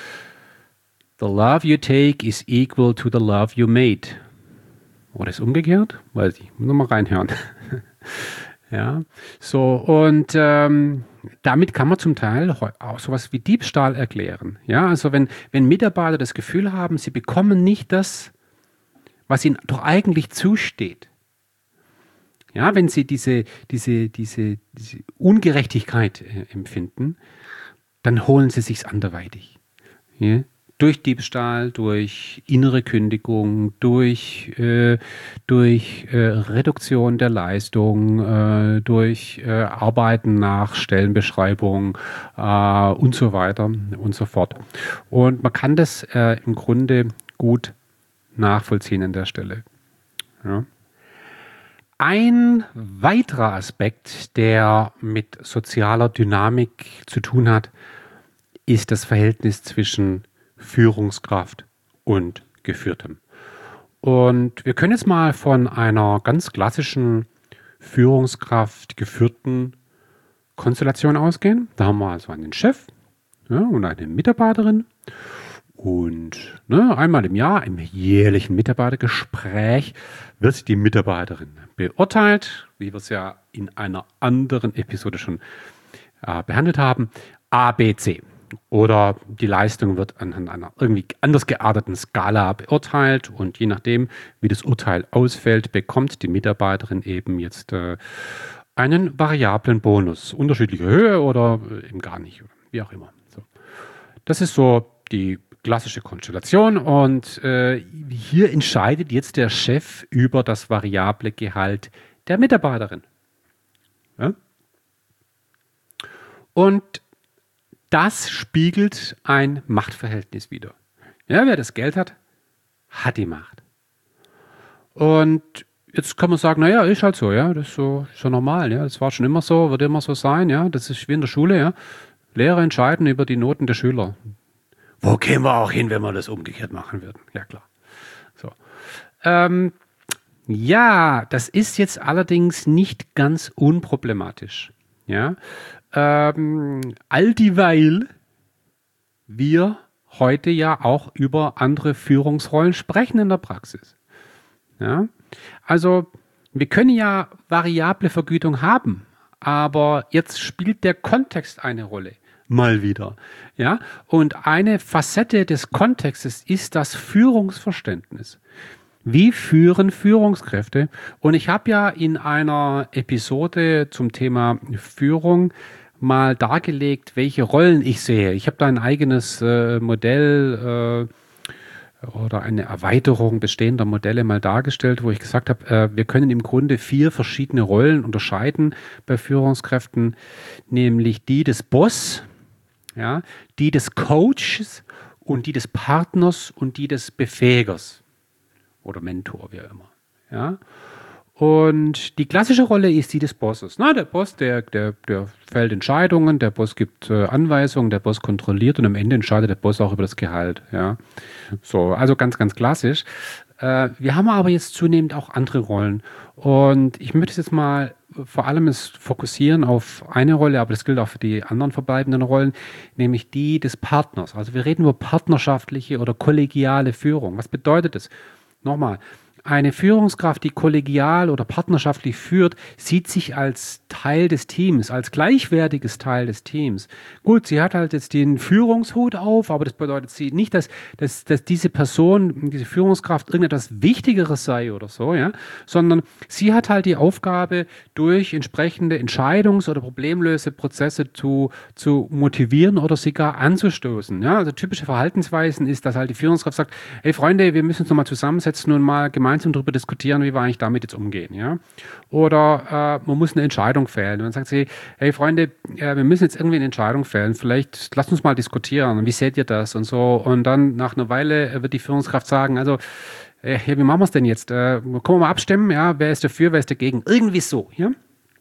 The love you take is equal to the love you made. Oder ist umgekehrt? Weiß ich. Muss nochmal reinhören. Ja, so und ähm, damit kann man zum Teil auch sowas wie Diebstahl erklären. Ja, also wenn, wenn Mitarbeiter das Gefühl haben, sie bekommen nicht das, was ihnen doch eigentlich zusteht. Ja, wenn sie diese, diese, diese, diese Ungerechtigkeit äh, empfinden, dann holen sie sich's anderweitig. Ja? Durch Diebstahl, durch innere Kündigung, durch, äh, durch äh, Reduktion der Leistung, äh, durch äh, Arbeiten nach Stellenbeschreibung äh, und so weiter und so fort. Und man kann das äh, im Grunde gut nachvollziehen an der Stelle. Ja. Ein weiterer Aspekt, der mit sozialer Dynamik zu tun hat, ist das Verhältnis zwischen Führungskraft und Geführtem. Und wir können jetzt mal von einer ganz klassischen Führungskraft geführten Konstellation ausgehen. Da haben wir also einen Chef, ja, und eine Mitarbeiterin. Und ne, einmal im Jahr, im jährlichen Mitarbeitergespräch, wird die Mitarbeiterin beurteilt, wie wir es ja in einer anderen Episode schon äh, behandelt haben, A, B, C. Oder die Leistung wird anhand einer irgendwie anders gearteten Skala beurteilt und je nachdem, wie das Urteil ausfällt, bekommt die Mitarbeiterin eben jetzt äh, einen variablen Bonus. Unterschiedliche Höhe oder äh, eben gar nicht, wie auch immer. So. Das ist so die klassische Konstellation und äh, hier entscheidet jetzt der Chef über das variable Gehalt der Mitarbeiterin. Ja? Und das spiegelt ein Machtverhältnis wider. Ja, wer das Geld hat, hat die Macht. Und jetzt kann man sagen, naja, ist halt so, ja, das ist so, ist so normal, ja, das war schon immer so, wird immer so sein, ja, das ist wie in der Schule, ja. Lehrer entscheiden über die Noten der Schüler. Wo kämen wir auch hin, wenn wir das umgekehrt machen würden? Ja, klar. So. Ähm, ja, das ist jetzt allerdings nicht ganz unproblematisch. Ja. Ähm, all dieweil wir heute ja auch über andere Führungsrollen sprechen in der Praxis. Ja? Also wir können ja variable Vergütung haben, aber jetzt spielt der Kontext eine Rolle. Mal wieder. Ja? Und eine Facette des Kontextes ist das Führungsverständnis. Wie führen Führungskräfte? Und ich habe ja in einer Episode zum Thema Führung mal dargelegt, welche Rollen ich sehe. Ich habe da ein eigenes äh, Modell äh, oder eine Erweiterung bestehender Modelle mal dargestellt, wo ich gesagt habe, äh, wir können im Grunde vier verschiedene Rollen unterscheiden bei Führungskräften, nämlich die des Boss, ja, die des Coaches und die des Partners und die des Befähigers. Oder Mentor, wie auch immer. Ja? Und die klassische Rolle ist die des Bosses. Na, der Boss, der, der, der fällt Entscheidungen, der Boss gibt äh, Anweisungen, der Boss kontrolliert und am Ende entscheidet der Boss auch über das Gehalt. Ja? So, also ganz, ganz klassisch. Äh, wir haben aber jetzt zunehmend auch andere Rollen. Und ich möchte jetzt mal vor allem es fokussieren auf eine Rolle, aber das gilt auch für die anderen verbleibenden Rollen, nämlich die des Partners. Also wir reden über partnerschaftliche oder kollegiale Führung. Was bedeutet das? Nochmal, eine Führungskraft, die kollegial oder partnerschaftlich führt, sieht sich als Teil des Teams, als gleichwertiges Teil des Teams. Gut, sie hat halt jetzt den Führungshut auf, aber das bedeutet sie nicht, dass, dass, dass diese Person, diese Führungskraft irgendetwas Wichtigeres sei oder so, ja, sondern sie hat halt die Aufgabe, durch entsprechende Entscheidungs- oder Problemlöseprozesse zu, zu motivieren oder sogar anzustoßen. Ja, also typische Verhaltensweisen ist, dass halt die Führungskraft sagt, hey Freunde, wir müssen uns nochmal zusammensetzen und mal gemeinsam gemeinsam darüber diskutieren, wie wir eigentlich damit jetzt umgehen. Ja? Oder äh, man muss eine Entscheidung fällen. Und dann sagt sie, hey Freunde, äh, wir müssen jetzt irgendwie eine Entscheidung fällen. Vielleicht lasst uns mal diskutieren. Wie seht ihr das? Und so. Und dann nach einer Weile wird die Führungskraft sagen, also, äh, wie machen wir es denn jetzt? Äh, können wir mal abstimmen? Ja? Wer ist dafür, wer ist dagegen? Irgendwie so. Ja?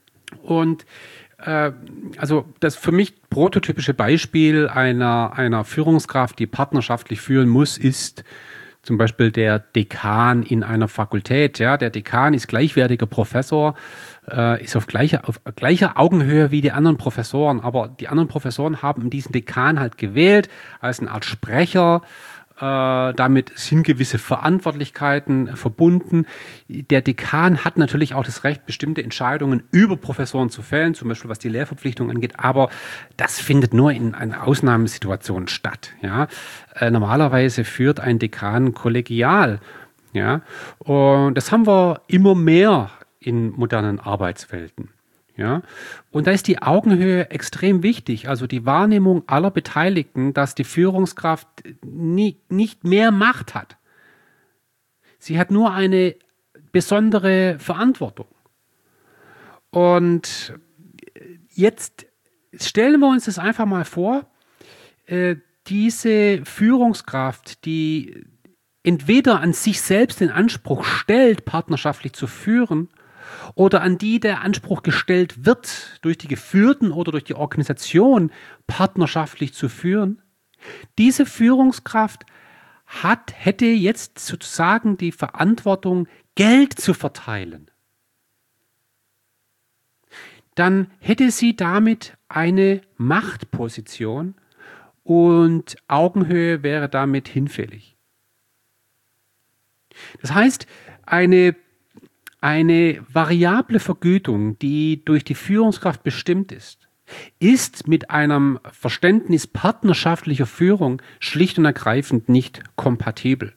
Und äh, also das für mich prototypische Beispiel einer, einer Führungskraft, die partnerschaftlich führen muss, ist zum Beispiel der Dekan in einer Fakultät. Ja, der Dekan ist gleichwertiger Professor, äh, ist auf gleicher, auf gleicher Augenhöhe wie die anderen Professoren. Aber die anderen Professoren haben diesen Dekan halt gewählt als eine Art Sprecher. Äh, damit sind gewisse Verantwortlichkeiten verbunden. Der Dekan hat natürlich auch das Recht, bestimmte Entscheidungen über Professoren zu fällen, zum Beispiel was die Lehrverpflichtung angeht, aber das findet nur in einer Ausnahmesituation statt. Ja? Äh, normalerweise führt ein Dekan kollegial. Ja? Und das haben wir immer mehr in modernen Arbeitswelten. Ja, und da ist die Augenhöhe extrem wichtig, also die Wahrnehmung aller Beteiligten, dass die Führungskraft nie, nicht mehr Macht hat. Sie hat nur eine besondere Verantwortung. Und jetzt stellen wir uns das einfach mal vor, äh, diese Führungskraft, die entweder an sich selbst den Anspruch stellt, partnerschaftlich zu führen, oder an die der Anspruch gestellt wird, durch die Geführten oder durch die Organisation partnerschaftlich zu führen. Diese Führungskraft hat, hätte jetzt sozusagen die Verantwortung, Geld zu verteilen. Dann hätte sie damit eine Machtposition und Augenhöhe wäre damit hinfällig. Das heißt, eine Eine variable Vergütung, die durch die Führungskraft bestimmt ist, ist mit einem Verständnis partnerschaftlicher Führung schlicht und ergreifend nicht kompatibel.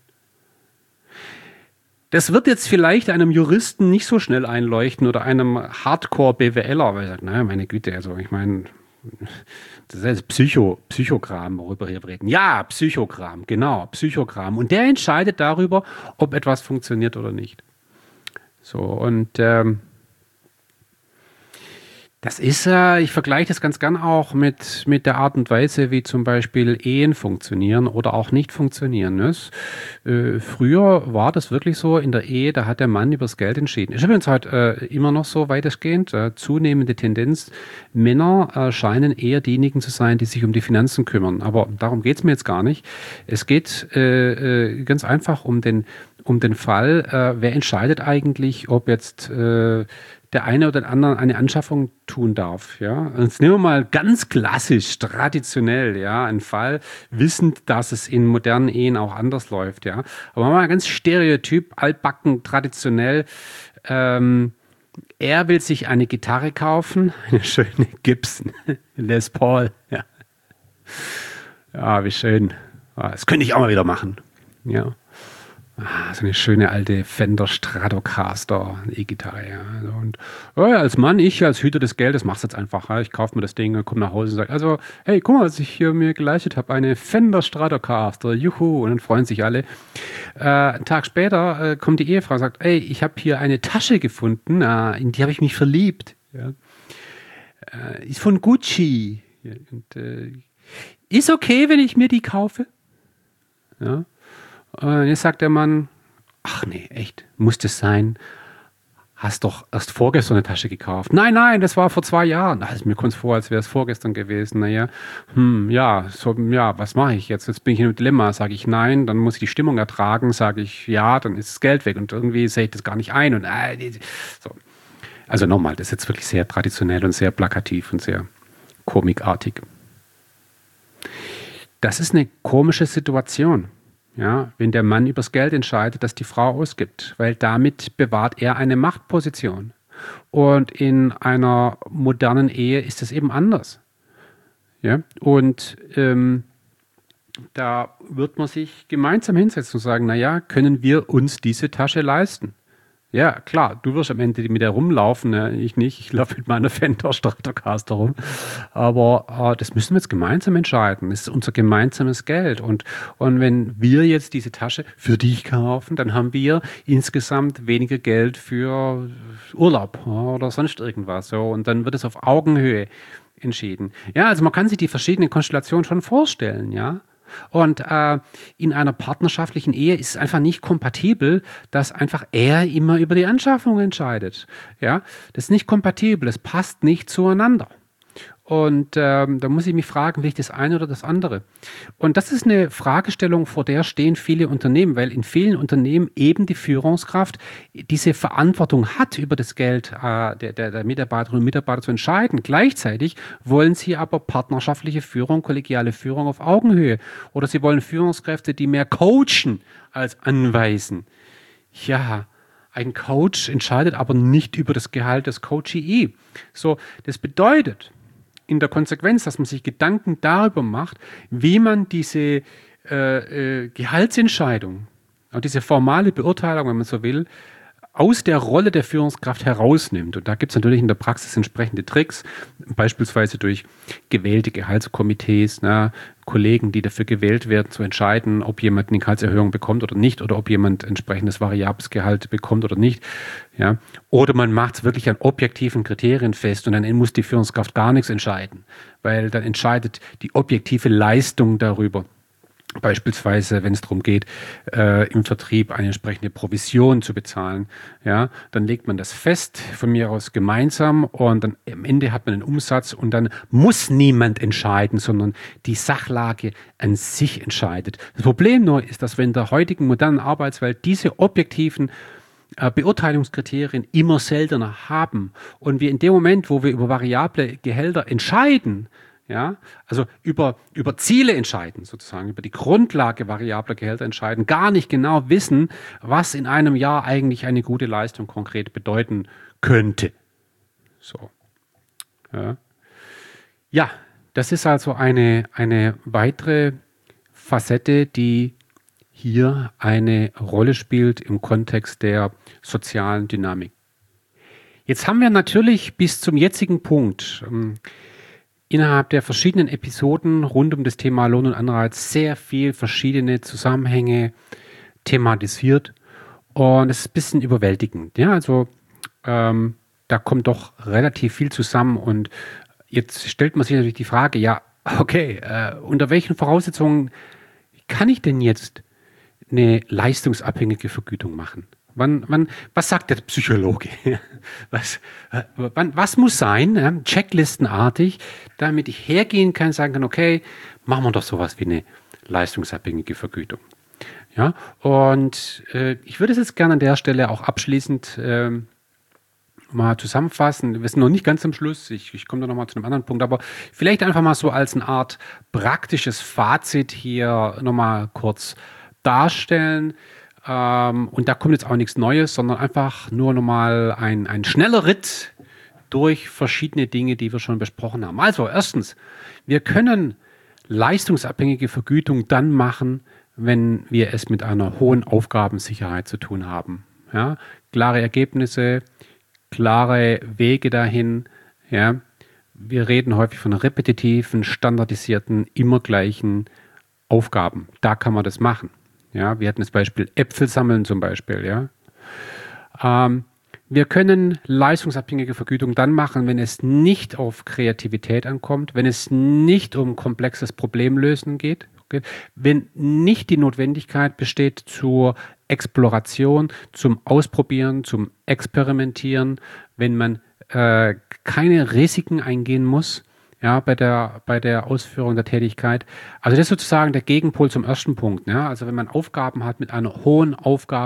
Das wird jetzt vielleicht einem Juristen nicht so schnell einleuchten oder einem Hardcore-BWLer, weil er sagt, naja, meine Güte, also ich meine, das ist Psycho, Psychogramm, worüber wir reden. Ja, Psychogramm, genau, Psychogramm. Und der entscheidet darüber, ob etwas funktioniert oder nicht. So, und ähm, das ist, äh, ich vergleiche das ganz gern auch mit, mit der Art und Weise, wie zum Beispiel Ehen funktionieren oder auch nicht funktionieren. Ne? Äh, früher war das wirklich so in der Ehe, da hat der Mann über das Geld entschieden. Ist übrigens heute äh, immer noch so weitestgehend, äh, zunehmende Tendenz. Männer äh, scheinen eher diejenigen zu sein, die sich um die Finanzen kümmern. Aber darum geht es mir jetzt gar nicht. Es geht äh, äh, ganz einfach um den um den Fall, äh, wer entscheidet eigentlich, ob jetzt äh, der eine oder andere eine Anschaffung tun darf. Ja? Jetzt nehmen wir mal ganz klassisch, traditionell, ja, einen Fall, wissend, dass es in modernen Ehen auch anders läuft. Ja? Aber mal ganz stereotyp, altbacken, traditionell. Ähm, er will sich eine Gitarre kaufen, eine schöne Gibson Les Paul. Ja, ja wie schön. Das könnte ich auch mal wieder machen. Ja. Ah, so eine schöne alte Fender Stratocaster E-Gitarre. Ja. Und oh ja, als Mann, ich als Hüter des Geldes, mach's jetzt einfach. Ja. Ich kaufe mir das Ding, komme nach Hause und sage, also, hey, guck mal, was ich hier mir geleistet habe, eine Fender Stratocaster, juhu, und dann freuen sich alle. Äh, einen Tag später äh, kommt die Ehefrau und sagt, ey, ich habe hier eine Tasche gefunden, äh, in die habe ich mich verliebt. Ja. Äh, ist von Gucci. Ja, und, äh, ist okay, wenn ich mir die kaufe? Ja. Und jetzt sagt der Mann, ach nee, echt, muss das sein? Hast doch erst vorgestern eine Tasche gekauft. Nein, nein, das war vor zwei Jahren. Also mir kommt es vor, als wäre es vorgestern gewesen. Naja, hm, ja, so, ja, was mache ich jetzt? Jetzt bin ich in einem Dilemma. Sage ich nein, dann muss ich die Stimmung ertragen. Sage ich ja, dann ist das Geld weg. Und irgendwie sehe ich das gar nicht ein. Und, äh, so. Also nochmal, das ist jetzt wirklich sehr traditionell und sehr plakativ und sehr komikartig. Das ist eine komische Situation. Ja, wenn der Mann übers Geld entscheidet, das die Frau ausgibt, weil damit bewahrt er eine Machtposition. Und in einer modernen Ehe ist es eben anders. Ja, und ähm, da wird man sich gemeinsam hinsetzen und sagen, naja, können wir uns diese Tasche leisten? Ja, klar, du wirst am Ende mit der rumlaufen, ne? Ich nicht, ich laufe mit meiner Fender Stratocaster rum. Aber äh, das müssen wir jetzt gemeinsam entscheiden. Das ist unser gemeinsames Geld. Und, und wenn wir jetzt diese Tasche für dich kaufen, dann haben wir insgesamt weniger Geld für Urlaub, ja, oder sonst irgendwas. So. Und dann wird es auf Augenhöhe entschieden. Ja, also man kann sich die verschiedenen Konstellationen schon vorstellen, ja. Und äh, in einer partnerschaftlichen Ehe ist es einfach nicht kompatibel, dass einfach er immer über die Anschaffung entscheidet. Ja, das ist nicht kompatibel, das passt nicht zueinander. Und ähm, da muss ich mich fragen, will ich das eine oder das andere? Und das ist eine Fragestellung, vor der stehen viele Unternehmen, weil in vielen Unternehmen eben die Führungskraft diese Verantwortung hat, über das Geld äh, der, der, der Mitarbeiterinnen und Mitarbeiter zu entscheiden. Gleichzeitig wollen sie aber partnerschaftliche Führung, kollegiale Führung auf Augenhöhe. Oder sie wollen Führungskräfte, die mehr coachen als anweisen. Ja, ein Coach entscheidet aber nicht über das Gehalt des Coachee. So, das bedeutet in der Konsequenz, dass man sich Gedanken darüber macht, wie man diese äh, äh, Gehaltsentscheidung, auch diese formale Beurteilung, wenn man so will, aus der Rolle der Führungskraft herausnimmt. Und da gibt es natürlich in der Praxis entsprechende Tricks, beispielsweise durch gewählte Gehaltskomitees, ne, Kollegen, die dafür gewählt werden, zu entscheiden, ob jemand eine Gehaltserhöhung bekommt oder nicht, oder ob jemand entsprechendes variables Gehalt bekommt oder nicht. Ja. Oder man macht es wirklich an objektiven Kriterien fest und dann muss die Führungskraft gar nichts entscheiden, weil dann entscheidet die objektive Leistung darüber. Beispielsweise, wenn es darum geht, äh, im Vertrieb eine entsprechende Provision zu bezahlen, ja, dann legt man das fest, von mir aus gemeinsam, und dann am Ende hat man einen Umsatz und dann muss niemand entscheiden, sondern die Sachlage an sich entscheidet. Das Problem nur ist, dass wir in der heutigen modernen Arbeitswelt diese objektiven äh, Beurteilungskriterien immer seltener haben und wir in dem Moment, wo wir über variable Gehälter entscheiden, ja, also über, über Ziele entscheiden, sozusagen, über die Grundlage variabler Gehälter entscheiden, gar nicht genau wissen, was in einem Jahr eigentlich eine gute Leistung konkret bedeuten könnte. So. Ja, ja, das ist also eine, eine weitere Facette, die hier eine Rolle spielt im Kontext der sozialen Dynamik. Jetzt haben wir natürlich bis zum jetzigen Punkt ähm, innerhalb der verschiedenen Episoden rund um das Thema Lohn und Anreiz sehr viel verschiedene Zusammenhänge thematisiert und es ist ein bisschen überwältigend. Ja, also ähm, da kommt doch relativ viel zusammen und jetzt stellt man sich natürlich die Frage, ja, okay, äh, unter welchen Voraussetzungen kann ich denn jetzt eine leistungsabhängige Vergütung machen? Wann, wann, was sagt der Psychologe? Was, äh, wann, was muss sein, ja, checklistenartig, damit ich hergehen kann und sagen kann, okay, machen wir doch sowas wie eine leistungsabhängige Vergütung. Ja, und äh, ich würde es jetzt gerne an der Stelle auch abschließend ähm, mal zusammenfassen. Wir sind noch nicht ganz am Schluss. Ich, ich komme da nochmal zu einem anderen Punkt, aber vielleicht einfach mal so als eine Art praktisches Fazit hier nochmal kurz darstellen. Ähm, und da kommt jetzt auch nichts Neues, sondern einfach nur nochmal ein, ein schneller Ritt durch verschiedene Dinge, die wir schon besprochen haben. Also erstens, wir können leistungsabhängige Vergütung dann machen, wenn wir es mit einer hohen Aufgabensicherheit zu tun haben. Ja, klare Ergebnisse, klare Wege dahin. Ja, wir reden häufig von repetitiven, standardisierten, immer gleichen Aufgaben. Da kann man das machen. Ja, wir hatten das Beispiel Äpfel sammeln zum Beispiel. Ja. Ähm, wir können leistungsabhängige Vergütung dann machen, wenn es nicht auf Kreativität ankommt, wenn es nicht um komplexes Problemlösen geht, okay, wenn nicht die Notwendigkeit besteht zur Exploration, zum Ausprobieren, zum Experimentieren, wenn man äh, keine Risiken eingehen muss, ja, bei der, bei der Ausführung der Tätigkeit. Also das ist sozusagen der Gegenpol zum ersten Punkt. Ja? Also wenn man Aufgaben hat mit einer hohen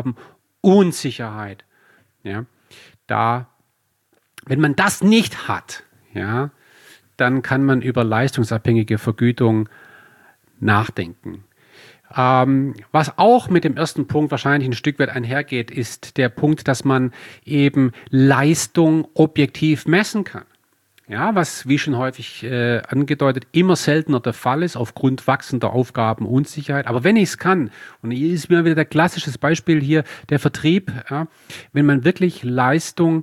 Aufgabenunsicherheit, ja, da, wenn man das nicht hat, ja, dann kann man über leistungsabhängige Vergütung nachdenken. Ähm, was auch mit dem ersten Punkt wahrscheinlich ein Stück weit einhergeht, ist der Punkt, dass man eben Leistung objektiv messen kann. Ja, was, wie schon häufig äh, angedeutet, immer seltener der Fall ist, aufgrund wachsender Aufgabenunsicherheit. Aber wenn ich es kann, und hier ist mir wieder der klassische Beispiel hier, der Vertrieb, ja, wenn man wirklich Leistung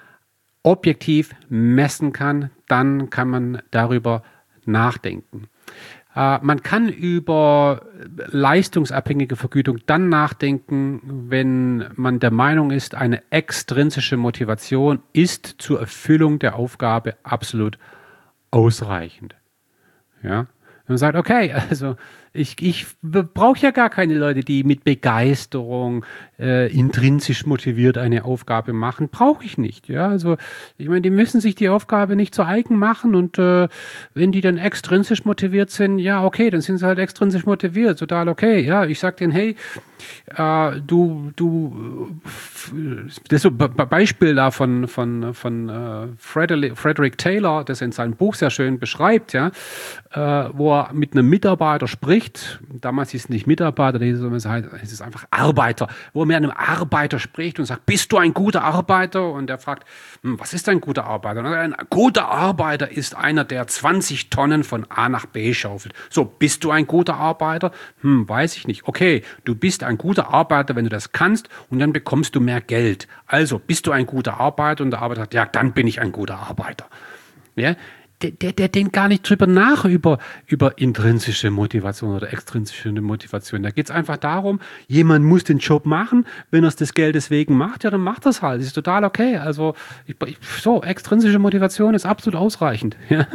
objektiv messen kann, dann kann man darüber nachdenken. Äh, man kann über leistungsabhängige Vergütung dann nachdenken, wenn man der Meinung ist, eine extrinsische Motivation ist zur Erfüllung der Aufgabe absolut ausreichend. Ja? Wenn man sagt, okay, also ich, ich brauche ja gar keine Leute, die mit Begeisterung äh, intrinsisch motiviert eine Aufgabe machen. Brauche ich nicht. Ja? Also ich meine, die müssen sich die Aufgabe nicht zu eigen machen und äh, wenn die dann extrinsisch motiviert sind, ja okay, dann sind sie halt extrinsisch motiviert, total okay. Ja, ich sage denen, hey, äh, du, du, das ist so ein Beispiel da von, von, von äh, Frederick, Frederick Taylor, das er in seinem Buch sehr schön beschreibt, ja, äh, wo er mit einem Mitarbeiter spricht. Damals ist es nicht Mitarbeiter, es ist einfach Arbeiter, wo er mit einem Arbeiter spricht und sagt, bist du ein guter Arbeiter? Und er fragt, was ist ein guter Arbeiter? Und ein guter Arbeiter ist einer, der zwanzig Tonnen von A nach B schaufelt. So, bist du ein guter Arbeiter? Hm, weiß ich nicht. Okay, du bist ein guter Arbeiter, wenn du das kannst und dann bekommst du mehr Geld. Also, bist du ein guter Arbeiter? Und der Arbeiter sagt, ja, dann bin ich ein guter Arbeiter. Ja, Der, der, der denkt gar nicht drüber nach, über, über intrinsische Motivation oder extrinsische Motivation. Da geht es einfach darum, jemand muss den Job machen. Wenn er es des Geldes wegen macht, ja, dann macht das halt. Das ist total okay. Also, ich, ich, so, extrinsische Motivation ist absolut ausreichend. Ja.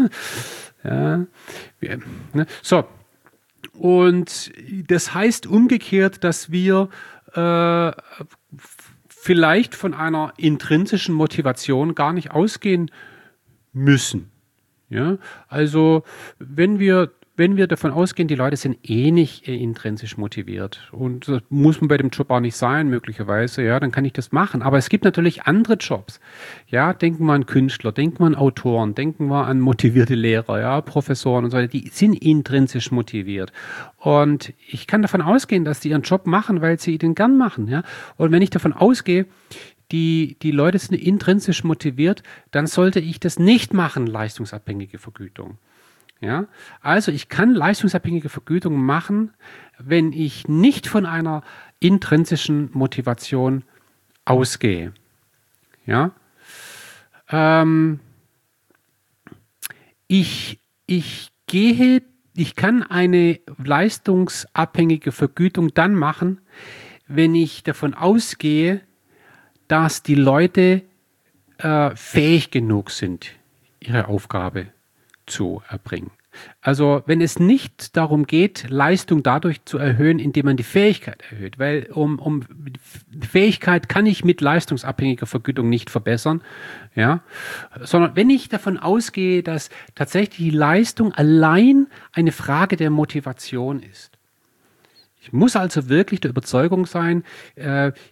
Ja. Ja. So. Und das heißt umgekehrt, dass wir äh, vielleicht von einer intrinsischen Motivation gar nicht ausgehen müssen. Ja, also wenn wir, wenn wir davon ausgehen, die Leute sind eh nicht äh, intrinsisch motiviert und das muss man bei dem Job auch nicht sein, möglicherweise, ja, dann kann ich das machen. Aber es gibt natürlich andere Jobs. Ja, denken wir an Künstler, denken wir an Autoren, denken wir an motivierte Lehrer, ja, Professoren und so weiter, die sind intrinsisch motiviert. Und ich kann davon ausgehen, dass die ihren Job machen, weil sie den gern machen, ja. Und wenn ich davon ausgehe, Die, die Leute sind intrinsisch motiviert, dann sollte ich das nicht machen, leistungsabhängige Vergütung. Ja? Also ich kann leistungsabhängige Vergütung machen, wenn ich nicht von einer intrinsischen Motivation ausgehe. Ja? Ähm, ich, ich gehe, ich kann eine leistungsabhängige Vergütung dann machen, wenn ich davon ausgehe, dass die Leute äh, fähig genug sind, ihre Aufgabe zu erbringen. Also wenn es nicht darum geht, Leistung dadurch zu erhöhen, indem man die Fähigkeit erhöht, weil um, um Fähigkeit kann ich mit leistungsabhängiger Vergütung nicht verbessern, ja, sondern wenn ich davon ausgehe, dass tatsächlich die Leistung allein eine Frage der Motivation ist. Ich muss also wirklich der Überzeugung sein, äh,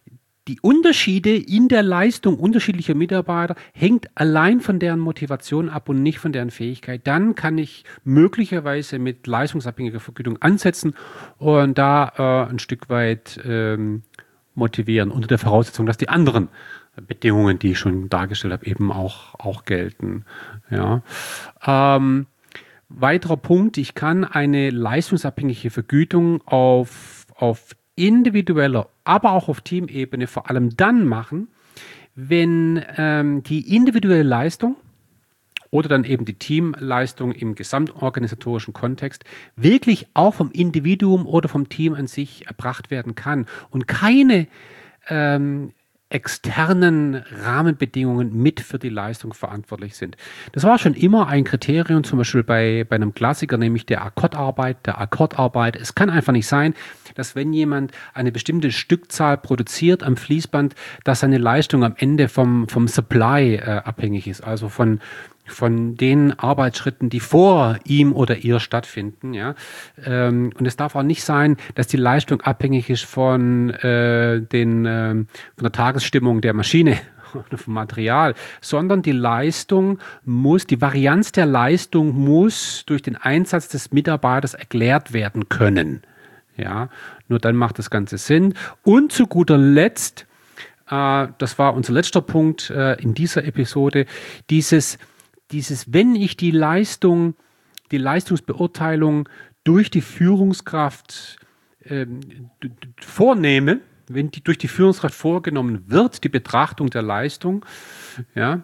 die Unterschiede in der Leistung unterschiedlicher Mitarbeiter hängt allein von deren Motivation ab und nicht von deren Fähigkeit. Dann kann ich möglicherweise mit leistungsabhängiger Vergütung ansetzen und da äh, ein Stück weit ähm, motivieren, unter der Voraussetzung, dass die anderen Bedingungen, die ich schon dargestellt habe, eben auch, auch gelten. Ja. Ähm, weiterer Punkt, ich kann eine leistungsabhängige Vergütung auf, auf individueller, aber auch auf Teamebene vor allem dann machen, wenn ähm, die individuelle Leistung oder dann eben die Teamleistung im gesamtorganisatorischen Kontext wirklich auch vom Individuum oder vom Team an sich erbracht werden kann und keine ähm, externen Rahmenbedingungen mit für die Leistung verantwortlich sind. Das war schon immer ein Kriterium, zum Beispiel bei, bei einem Klassiker, nämlich der Akkordarbeit, der Akkordarbeit. Es kann einfach nicht sein, dass wenn jemand eine bestimmte Stückzahl produziert am Fließband, dass seine Leistung am Ende vom, vom Supply äh, abhängig ist, also von von den Arbeitsschritten, die vor ihm oder ihr stattfinden. Ja? Ähm, und es darf auch nicht sein, dass die Leistung abhängig ist von, äh, den, äh, von der Tagesstimmung der Maschine oder vom Material, sondern die Leistung muss, die Varianz der Leistung muss durch den Einsatz des Mitarbeiters erklärt werden können. Ja? Nur dann macht das Ganze Sinn. Und zu guter Letzt, äh, das war unser letzter Punkt äh, in dieser Episode, dieses Dieses, wenn ich die Leistung, die Leistungsbeurteilung durch die Führungskraft ähm, d- d- vornehme, wenn die durch die Führungskraft vorgenommen wird, die Betrachtung der Leistung, ja,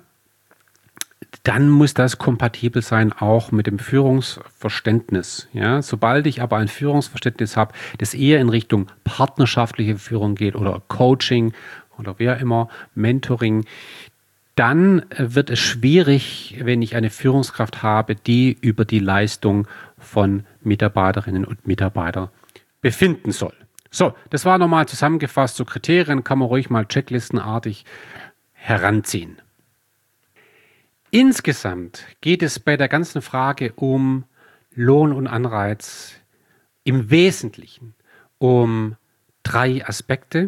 dann muss das kompatibel sein auch mit dem Führungsverständnis. Ja. Sobald ich aber ein Führungsverständnis habe, das eher in Richtung partnerschaftliche Führung geht oder Coaching oder wer immer, Mentoring, dann wird es schwierig, wenn ich eine Führungskraft habe, die über die Leistung von Mitarbeiterinnen und Mitarbeitern befinden soll. So, das war nochmal zusammengefasst. So Kriterien kann man ruhig mal checklistenartig heranziehen. Insgesamt geht es bei der ganzen Frage um Lohn und Anreiz im Wesentlichen um drei Aspekte.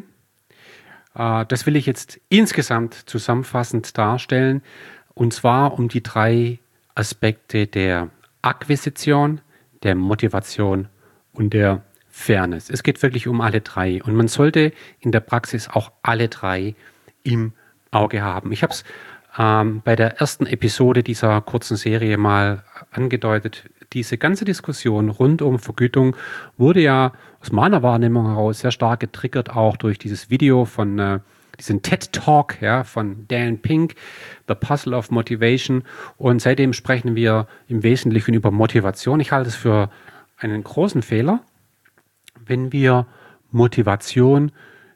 Das will ich jetzt insgesamt zusammenfassend darstellen, und zwar um die drei Aspekte der Akquisition, der Motivation und der Fairness. Es geht wirklich um alle drei und man sollte in der Praxis auch alle drei im Auge haben. Ich habe es ähm, bei der ersten Episode dieser kurzen Serie mal angedeutet. Diese ganze Diskussion rund um Vergütung wurde ja aus meiner Wahrnehmung heraus sehr stark getriggert, auch durch dieses Video von äh, diesem TED-Talk ja, von Dan Pink, The Puzzle of Motivation. Und seitdem sprechen wir im Wesentlichen über Motivation. Ich halte es für einen großen Fehler, wenn wir Motivation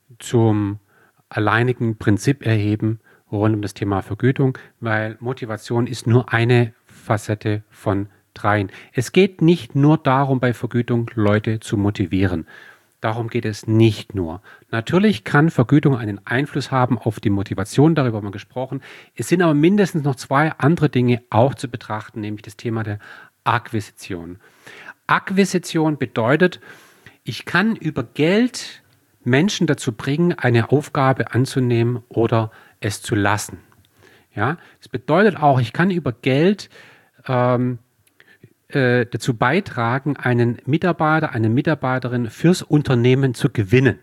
zum alleinigen Prinzip erheben rund um das Thema Vergütung, weil Motivation ist nur eine Facette von dreien. Es geht nicht nur darum, bei Vergütung Leute zu motivieren. Darum geht es nicht nur. Natürlich kann Vergütung einen Einfluss haben auf die Motivation, darüber haben wir gesprochen. Es sind aber mindestens noch zwei andere Dinge auch zu betrachten, nämlich das Thema der Akquisition. Akquisition bedeutet, ich kann über Geld Menschen dazu bringen, eine Aufgabe anzunehmen oder es zu lassen. Ja, das bedeutet auch, ich kann über Geld ähm, äh, dazu beitragen, einen Mitarbeiter, eine Mitarbeiterin fürs Unternehmen zu gewinnen.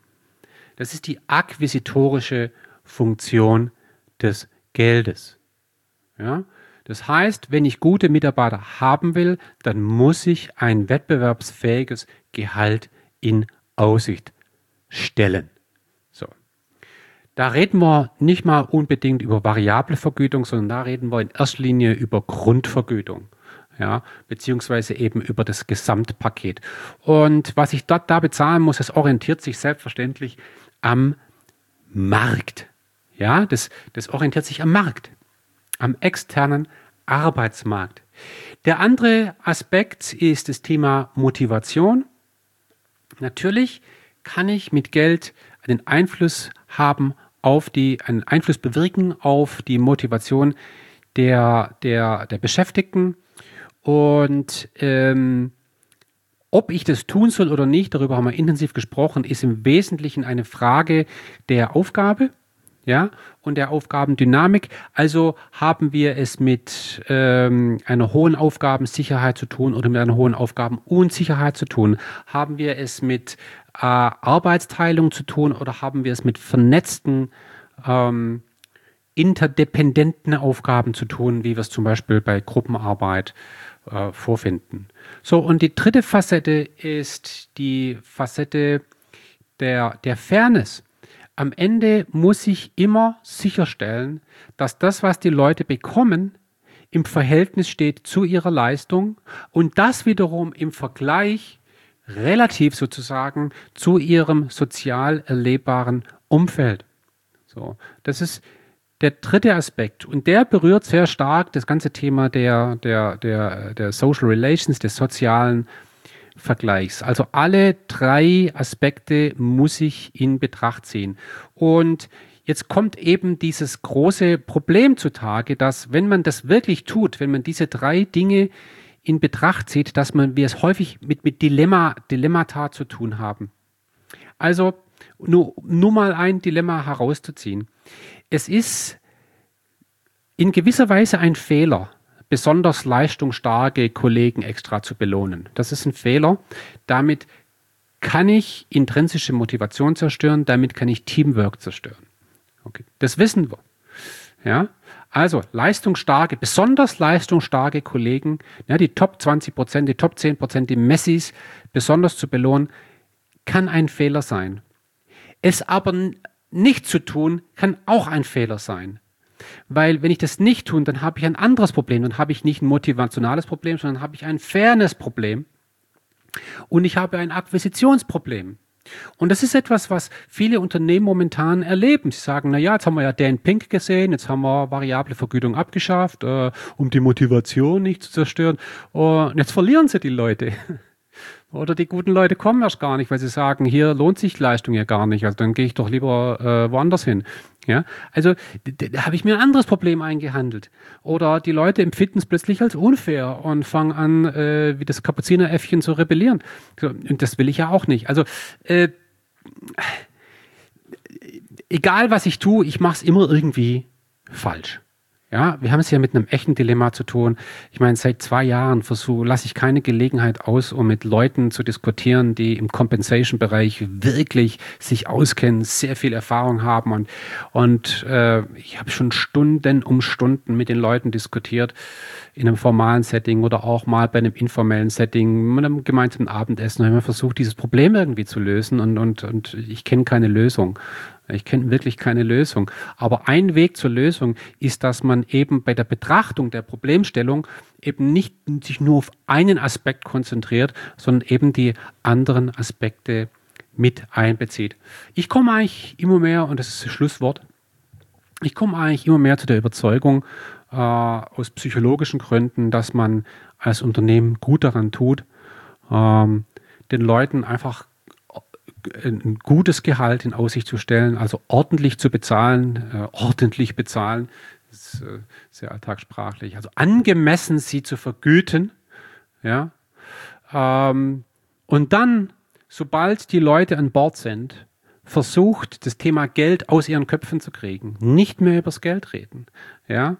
Das ist die akquisitorische Funktion des Geldes. Ja? Das heißt, wenn ich gute Mitarbeiter haben will, dann muss ich ein wettbewerbsfähiges Gehalt in Aussicht stellen. So. Da reden wir nicht mal unbedingt über variable Vergütung, sondern da reden wir in erster Linie über Grundvergütung, ja, beziehungsweise eben über das Gesamtpaket. Und was ich dort da bezahlen muss, das orientiert sich selbstverständlich am Markt. Ja, das, das orientiert sich am Markt, am externen Arbeitsmarkt. Der andere Aspekt ist das Thema Motivation. Natürlich kann ich mit Geld einen Einfluss haben auf die, einen Einfluss bewirken auf die Motivation der, der, der Beschäftigten. Und ähm, Ob ich das tun soll oder nicht, darüber haben wir intensiv gesprochen, ist im Wesentlichen eine Frage der Aufgabe, ja, und der Aufgabendynamik. Also haben wir es mit ähm, einer hohen Aufgabensicherheit zu tun oder mit einer hohen Aufgabenunsicherheit zu tun? Haben wir es mit äh, Arbeitsteilung zu tun oder haben wir es mit vernetzten, ähm, interdependenten Aufgaben zu tun, wie wir es zum Beispiel bei Gruppenarbeit äh, vorfinden? So, und die dritte Facette ist die Facette der, der Fairness. Am Ende muss ich immer sicherstellen, dass das, was die Leute bekommen, im Verhältnis steht zu ihrer Leistung und das wiederum im Vergleich relativ sozusagen zu ihrem sozial erlebbaren Umfeld. So, das ist der dritte Aspekt und der berührt sehr stark das ganze Thema der, der, der, der Social Relations, des sozialen Vergleichs. Also alle drei Aspekte muss ich in Betracht ziehen. Und jetzt kommt eben dieses große Problem zutage, dass wenn man das wirklich tut, wenn man diese drei Dinge in Betracht zieht, dass man, wir es häufig mit, mit Dilemma, Dilemmata zu tun haben. Also nur, nur mal ein Dilemma herauszuziehen. Es ist in gewisser Weise ein Fehler, besonders leistungsstarke Kollegen extra zu belohnen. Das ist ein Fehler. Damit kann ich intrinsische Motivation zerstören, damit kann ich Teamwork zerstören. Okay. Das wissen wir. Ja? Also leistungsstarke, besonders leistungsstarke Kollegen, ja, die Top zwanzig Prozent, die Top zehn Prozent, die Messis besonders zu belohnen, kann ein Fehler sein. Es aber nicht zu tun, kann auch ein Fehler sein. Weil wenn ich das nicht tue, dann habe ich ein anderes Problem. Dann habe ich nicht ein motivationales Problem, sondern habe ich ein Fairness-Problem und ich habe ein Akquisitionsproblem. Und das ist etwas, was viele Unternehmen momentan erleben. Sie sagen, na ja, jetzt haben wir ja Dan Pink gesehen, jetzt haben wir variable Vergütung abgeschafft, äh, um die Motivation nicht zu zerstören. Und jetzt verlieren sie die Leute. Oder die guten Leute kommen erst gar nicht, weil sie sagen, hier lohnt sich Leistung ja gar nicht. Also dann gehe ich doch lieber äh, woanders hin. Ja, also da habe ich mir ein anderes Problem eingehandelt. Oder die Leute empfinden es plötzlich als unfair und fangen an, äh, wie das Kapuzineräffchen zu rebellieren. So, und das will ich ja auch nicht. Also äh, egal was ich tue, ich mache es immer irgendwie falsch. Ja, wir haben es ja mit einem echten Dilemma zu tun. Ich meine, seit zwei Jahren versuche, lasse ich keine Gelegenheit aus, um mit Leuten zu diskutieren, die im Compensation-Bereich wirklich sich auskennen, sehr viel Erfahrung haben. Und, und äh, ich habe schon Stunden um Stunden mit den Leuten diskutiert, in einem formalen Setting oder auch mal bei einem informellen Setting, mit einem gemeinsamen Abendessen. Da haben wir versucht, dieses Problem irgendwie zu lösen und, und, und ich kenne keine Lösung. Ich kenne wirklich keine Lösung. Aber ein Weg zur Lösung ist, dass man eben bei der Betrachtung der Problemstellung eben nicht sich nur auf einen Aspekt konzentriert, sondern eben die anderen Aspekte mit einbezieht. Ich komme eigentlich immer mehr, und das ist das Schlusswort, ich komme eigentlich immer mehr zu der Überzeugung, äh, aus psychologischen Gründen, dass man als Unternehmen gut daran tut, ähm, den Leuten einfach ein gutes Gehalt in Aussicht zu stellen, also ordentlich zu bezahlen, äh, ordentlich bezahlen, das ist äh, sehr alltagssprachlich, also angemessen sie zu vergüten, ja, ähm, und dann, sobald die Leute an Bord sind, versucht, das Thema Geld aus ihren Köpfen zu kriegen, nicht mehr übers Geld reden, ja,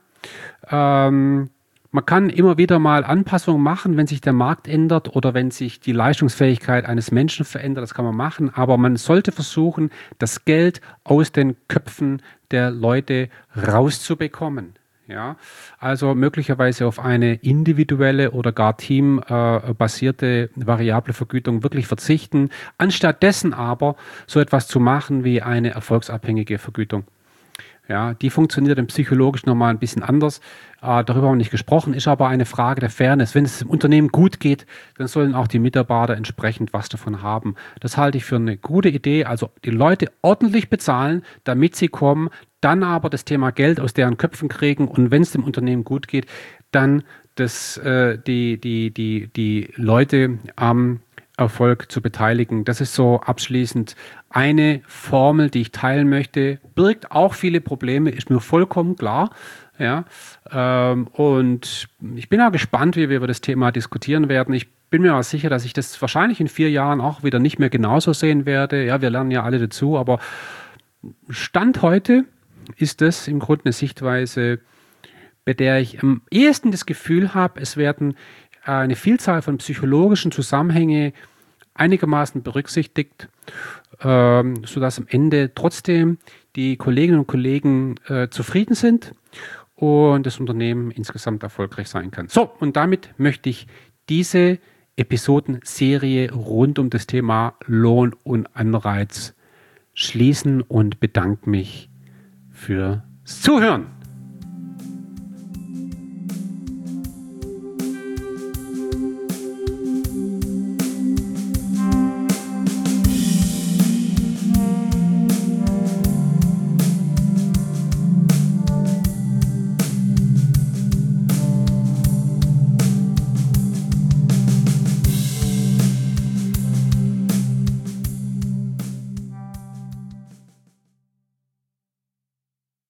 ähm, man kann immer wieder mal Anpassungen machen, wenn sich der Markt ändert oder wenn sich die Leistungsfähigkeit eines Menschen verändert. Das kann man machen, aber man sollte versuchen, das Geld aus den Köpfen der Leute rauszubekommen. Ja, also möglicherweise auf eine individuelle oder gar teambasierte variable Vergütung wirklich verzichten, anstattdessen aber so etwas zu machen wie eine erfolgsabhängige Vergütung. Ja, die funktioniert dann psychologisch nochmal ein bisschen anders. Äh, darüber haben wir nicht gesprochen, ist aber eine Frage der Fairness. Wenn es dem Unternehmen gut geht, dann sollen auch die Mitarbeiter entsprechend was davon haben. Das halte ich für eine gute Idee. Also die Leute ordentlich bezahlen, damit sie kommen, dann aber das Thema Geld aus deren Köpfen kriegen und wenn es dem Unternehmen gut geht, dann das, äh, die, die, die, die Leute am Erfolg zu beteiligen. Das ist so abschließend eine Formel, die ich teilen möchte. Birgt auch viele Probleme, ist mir vollkommen klar. Ja, ähm, und ich bin auch gespannt, wie wir über das Thema diskutieren werden. Ich bin mir auch sicher, dass ich das wahrscheinlich in vier Jahren auch wieder nicht mehr genauso sehen werde. Ja, wir lernen ja alle dazu, aber Stand heute ist das im Grunde eine Sichtweise, bei der ich am ehesten das Gefühl habe, es werden äh, eine Vielzahl von psychologischen Zusammenhänge einigermaßen berücksichtigt, ähm, sodass am Ende trotzdem die Kolleginnen und Kollegen äh, zufrieden sind und das Unternehmen insgesamt erfolgreich sein kann. So, und damit möchte ich diese Episodenserie rund um das Thema Lohn und Anreiz schließen und bedanke mich fürs Zuhören.